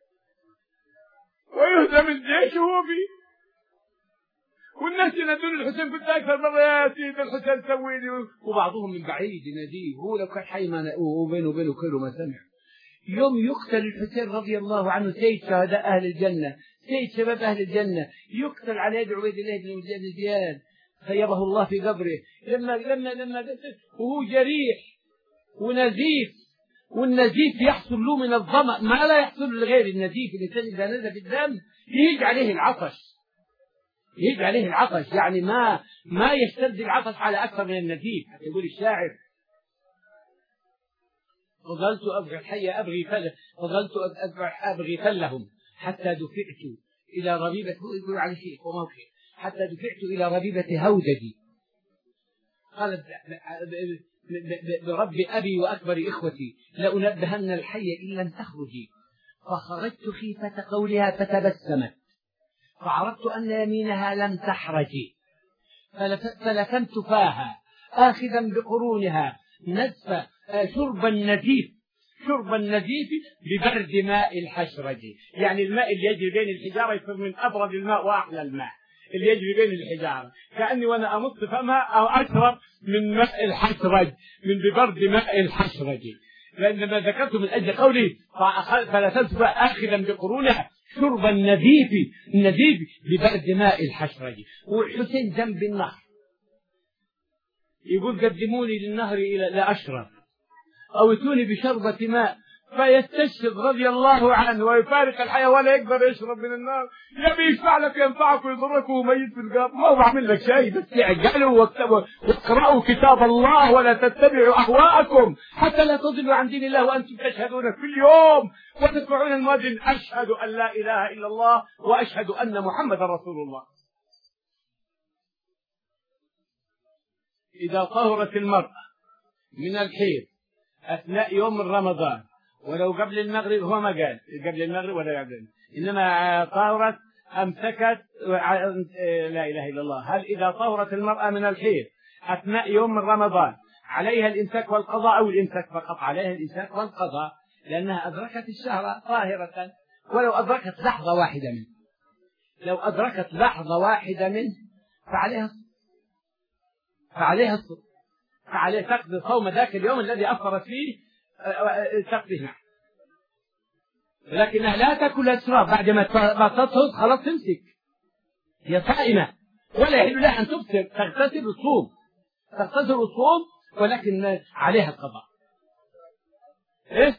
ويهزم الجيش وهو فيه. والناس ينادون الحسين قلت أكثر مرة يا سيد الحسين سوي لي، وبعضهم من بعيد يناديه، هو لو كان حي ما وبينه وبينه كله ما سمع. يوم يقتل الحسين رضي الله عنه سيد شهداء أهل الجنة سيد شباب أهل الجنة، يقتل على يد عبيد الله بن زياد خيبه الله في قبره، لما لما لما وهو جريح ونزيف، والنزيف يحصل له من الظمأ ما لا يحصل لغير النزيف. الإنسان إذا نزف الدم يجي عليه العطش، يجي عليه العطش، يعني ما ما يشتد العطش على أكثر من النزيف. يقول الشاعر: فضلت أبغي الحي أبغي فله، فضلت أبغي فلهم حتى دفعت إلى ربيبة، يقول على شيء وموقع، حتى دفعت إلى ربيبة هودجي. قال: برب أبي وأكبر إخوتي لأنبهن الحي إن لم تخرجي. فخرجت خيفة قولها فتبسمت، فعرفت أن يمينها لم تحرجي، فلفمت فاها آخذا بقرونها نزف شرب النزيف، شرب النزيف ببرد ماء الحشرج. يعني الماء اللي يجري بين الحجارة يصير من أبرد الماء وأحلى الماء اللي يجري بين الحجارة، كأني وأنا أمص فمها أو أشرب من ماء الحشرج، من ببرد ماء الحشرج. لأنما ذكرت من أجل قولي فلفمت آخذا بقرونها شرب النزيف، النزيف ببرد ماء الحشرج. وحسين جنب النهر يقول: قدموني للنهر إلى لأشرب أو اتوني بشربة ماء، فيستشهد رضي الله عنه ويفارق الحياة ولا يقدر يشرب من النار. يبي يشفع لك ينفعك ويضرك وميت في القبر، ما هو بعمل لك شيء، بس اعجلوا واقرأوا كتاب الله ولا تتبعوا أهواءكم حتى لا تضلوا عن دين الله وأنتم تشهدون كل يوم وتسمعون المؤذن: أشهد أن لا إله إلا الله وأشهد أن محمد رسول الله. إذا طهرت المرأة من الحيض أثناء يوم رمضان ولو قبل المغرب، هو ما قال قبل المغرب ولا قبل، إنما طهرت أمسكت لا إله إلا الله. هل إذا طهرت المرأة من الحيض أثناء يوم رمضان عليها الإمساك والقضاء أو الإمساك فقط؟ عليها الإمساك والقضاء، لأنها أدركت الشهر طاهرة ولو أدركت لحظة واحدة منه، لو أدركت لحظة واحدة منه فعليها فعليها الصوم، فعليه تقضي صوم ذاك اليوم الذي أفطرت فيه، تقضيه معه. لكنها لا تأكل أسراب بعد ما تصوم، خلاص تمسك، هي صائمة ولا يحل لها أن تفطر، تغتسل وتصوم، تغتسل وتصوم، ولكن عليها القضاء. إيه؟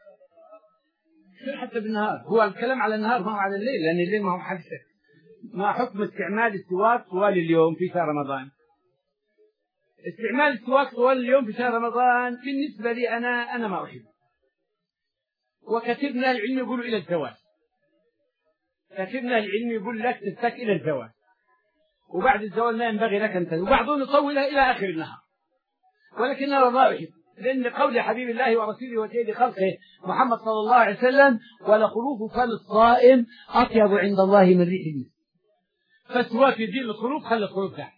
حتى بالنهار، هو الكلام على النهار ما هو على الليل، لأن الليل ما هو حدث. ما حكم استعمال السواك طوال اليوم في شهر رمضان؟ استعمال السواك طوال اليوم في شهر رمضان بالنسبة لي أنا أنا ما أحب، وكثير من العلم يقولوا إلى الزواج، كثير من العلم يقول لك تستك إلى الزواج، وبعد الزواج لا ينبغي لك أن تزوج، وبعضهم يطولها إلى آخر النهار، ولكن أنا ما أحب، لأن قول حبيب الله ورسوله وسيد خلقه محمد صلى الله عليه وسلم: ولخلوف فم الصائم أطيب عند الله من ريح المسك. فالسواك يدين الخلوف، خلي الخلوف تحت.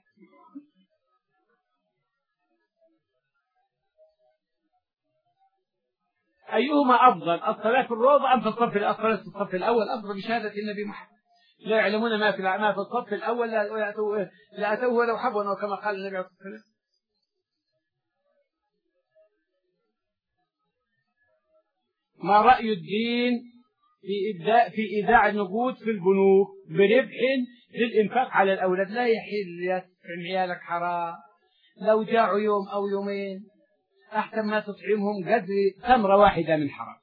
أيهما أفضل، الصلاة في الروضة أم في الصف الأول؟ في الصف الأول أفضل بشهادة النبي محمد. لا يعلمون ما في ما في الصف الأول لا أتوه لا أتوه ولو حبوا، كما قال النبي عليه الصلاة والسلام. ما رأي الدين في إبداء في إيداع النقود في البنوك بربح للإنفاق على الأولاد؟ لا يحل يطعم عيالك، حرام. لو جاعوا يوم أو يومين أحسن ما تطعمهم قدر تمرة واحدة من حرام،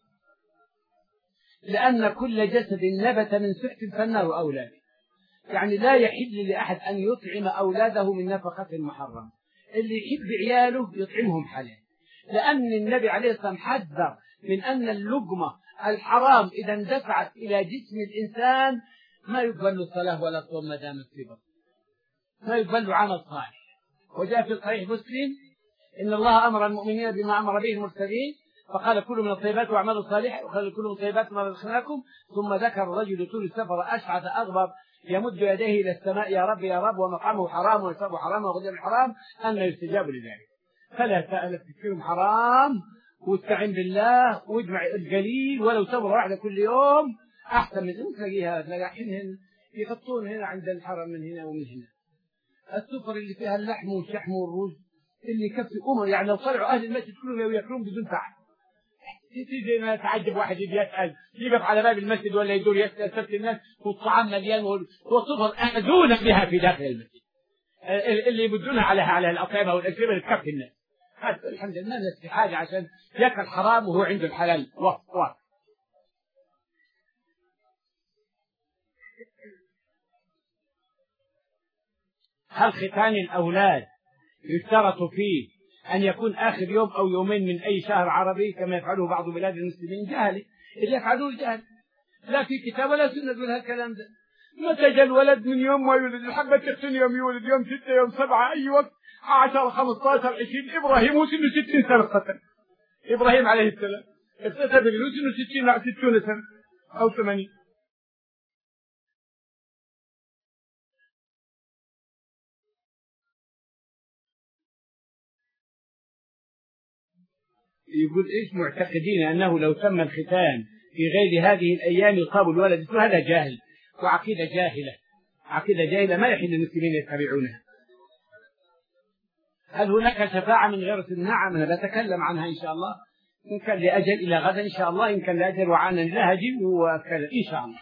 لأن كل جسد نبت من سحت فالنار أولى به. يعني لا يحل لأحد أن يطعم أولاده من نفقة محرمة. اللي يحب عياله يطعمهم حلال، لأن النبي عليه الصلاة والسلام حذر من أن اللقمة الحرام إذا اندفعت إلى جسم الإنسان ما يقبل له صلاة ولا صوم ما دامت في بطنه، ما يقبل له عمل صالح. وجاء في صحيح مسلم: إن الله أمر المؤمنين بما أمر به المرسلين، فقال: كلوا من الطيبات واعملوا صالحا، وقال: كلوا من الطيبات ما رزقناكم. ثم ذكر الرجل طول السفر أشعث أغبر يمد يديه إلى السماء: يا رب يا رب، ومطعمه حرام ويشربه حرام وغذي حرام، أن يستجاب لذلك. فلا سأل تكفيهم حرام، واستعن بالله، واجمع القليل ولو تمرة واحدة كل يوم أحسن من أن تلاقيها تلاقيهن يحطون هنا عند الحرم من هنا ومن هنا. السفر اللي فيها اللحم والشحم والرز اللي يكفي أمر، يعني لو طلعوا أهل المسجد كلهم ويأكلون بدون تعب. تيجي ما تعجب واحد يجي يسأل يقف على باب المسجد ولا يدور يسأل سبت الناس والطعام مليان وصفر أذون بها في داخل المسجد اللي يبدونها على على الأطعمة والأشربة لتكفي الناس. هذا الحمد لله الناس في حاجة عشان يأكل حرام وهو عنده الحلال وقت وقت. هل ختان الأولاد يشترط فيه أن يكون آخر يوم أو يومين من أي شهر عربي كما يفعله بعض بلاد المسلمين؟ جاهل اللي يفعلوه جاهل، لا في كتاب ولا سنة ولا الكلام ده. متى جاء الولد من يوم ما يولد الحبة تختن يوم يولد يوم ستة يوم سبعة أي وقت عشرة خمسة عشر عشرين. إبراهيم وسنه ستين سنة ختن إبراهيم عليه السلام اختتن وسنه ستين ستون سنة أو ثمانين. يقول إيش معتقدين أنه لو تم الختان في غير هذه الأيام يصاب الولد. هذا جاهل وعقيدة جاهلة، عقيدة جاهلة ما يحل المسلمين يتبعونها. هل هناك شفاعة من غير سن؟ نعم أنا بتكلم عنها إن شاء الله، إن كان لأجل إلى غدا إن شاء الله، إن كان لأجل وعانا لا هجي وكذا إن شاء الله.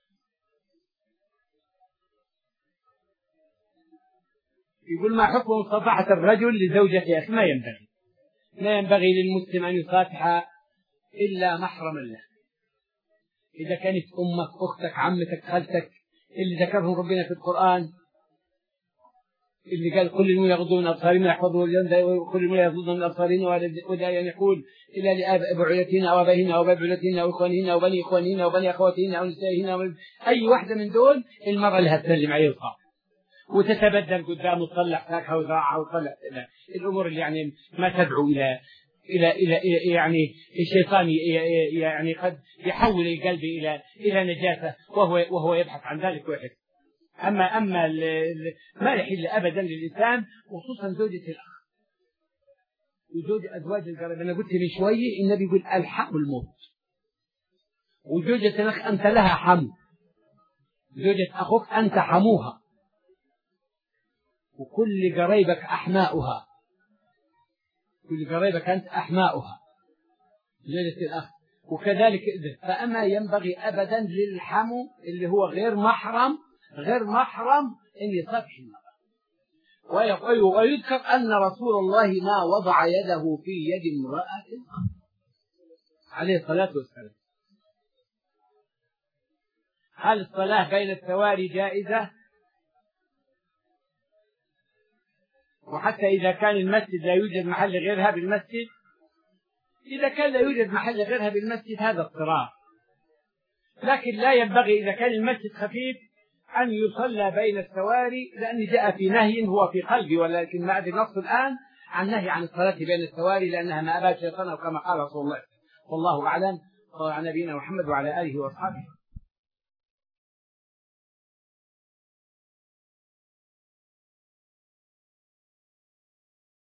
يقول ما حكم مصافحة الرجل لزوجة أخيه؟ ما ينبغي، لا ينبغي للمسلم أن يصافح إلا محرما له. إذا كانت أمك أختك عمتك خالتك اللي ذكرهم ربنا في القرآن، اللي قال كل المؤمنين يغضون من أبصارهم ويحفظوا كل المؤمنين يغضون من أبصارهم ولا يقول إلا لأبعولتهن أو أبيهن أو بعولتهن أو إخوانهن أو بني إخوانهن أو بني أخواتهن أو نسائهن، أي واحدة من دول المرأة لها تسلم عليه الصلاة وتتبدل قدامه تطلع ساكها وذراعها وتطلع الأمور اللي يعني ما تدعو إلى إلى إلى يعني الشيطان يعني قد يحول القلب إلى إلى نجاسة وهو وهو يبحث عن ذلك ويحب. أما أما ما يحل أبدا للإنسان وخصوصا زوجة الأخ وزوج أزواج القريب. أنا قلت من شوية النبي يقول الحق الموت، وزوجة الأخ أنت لها حم، زوجة أخوك أنت حموها، وكل قريبك أحماؤها، كل قريبك أنت أحماؤها زوجة الأخ وكذلك. فأما ينبغي أبدا للحمو اللي هو غير محرم غير محرم أن يصافح المرأة. ويذكر أن رسول الله ما وضع يده في يد امرأة عليه الصلاة والسلام. هل الصلاة بين السواري جائزة؟ وحتى إذا كان المسجد لا يوجد محل غيرها بالمسجد، إذا كان لا يوجد محل غيرها بالمسجد هذا اضطرار، لكن لا ينبغي إذا كان المسجد خفيف أن يصلى بين السواري، لأن جاء في نهي هو في قلبي ولكن ما أدري نص الآن عن نهي عن الصلاة بين السواري لأنها مآبات شيطان كما قال رسول الله. والله أعلم. صلى على نبينا محمد وعلى آله وأصحابه.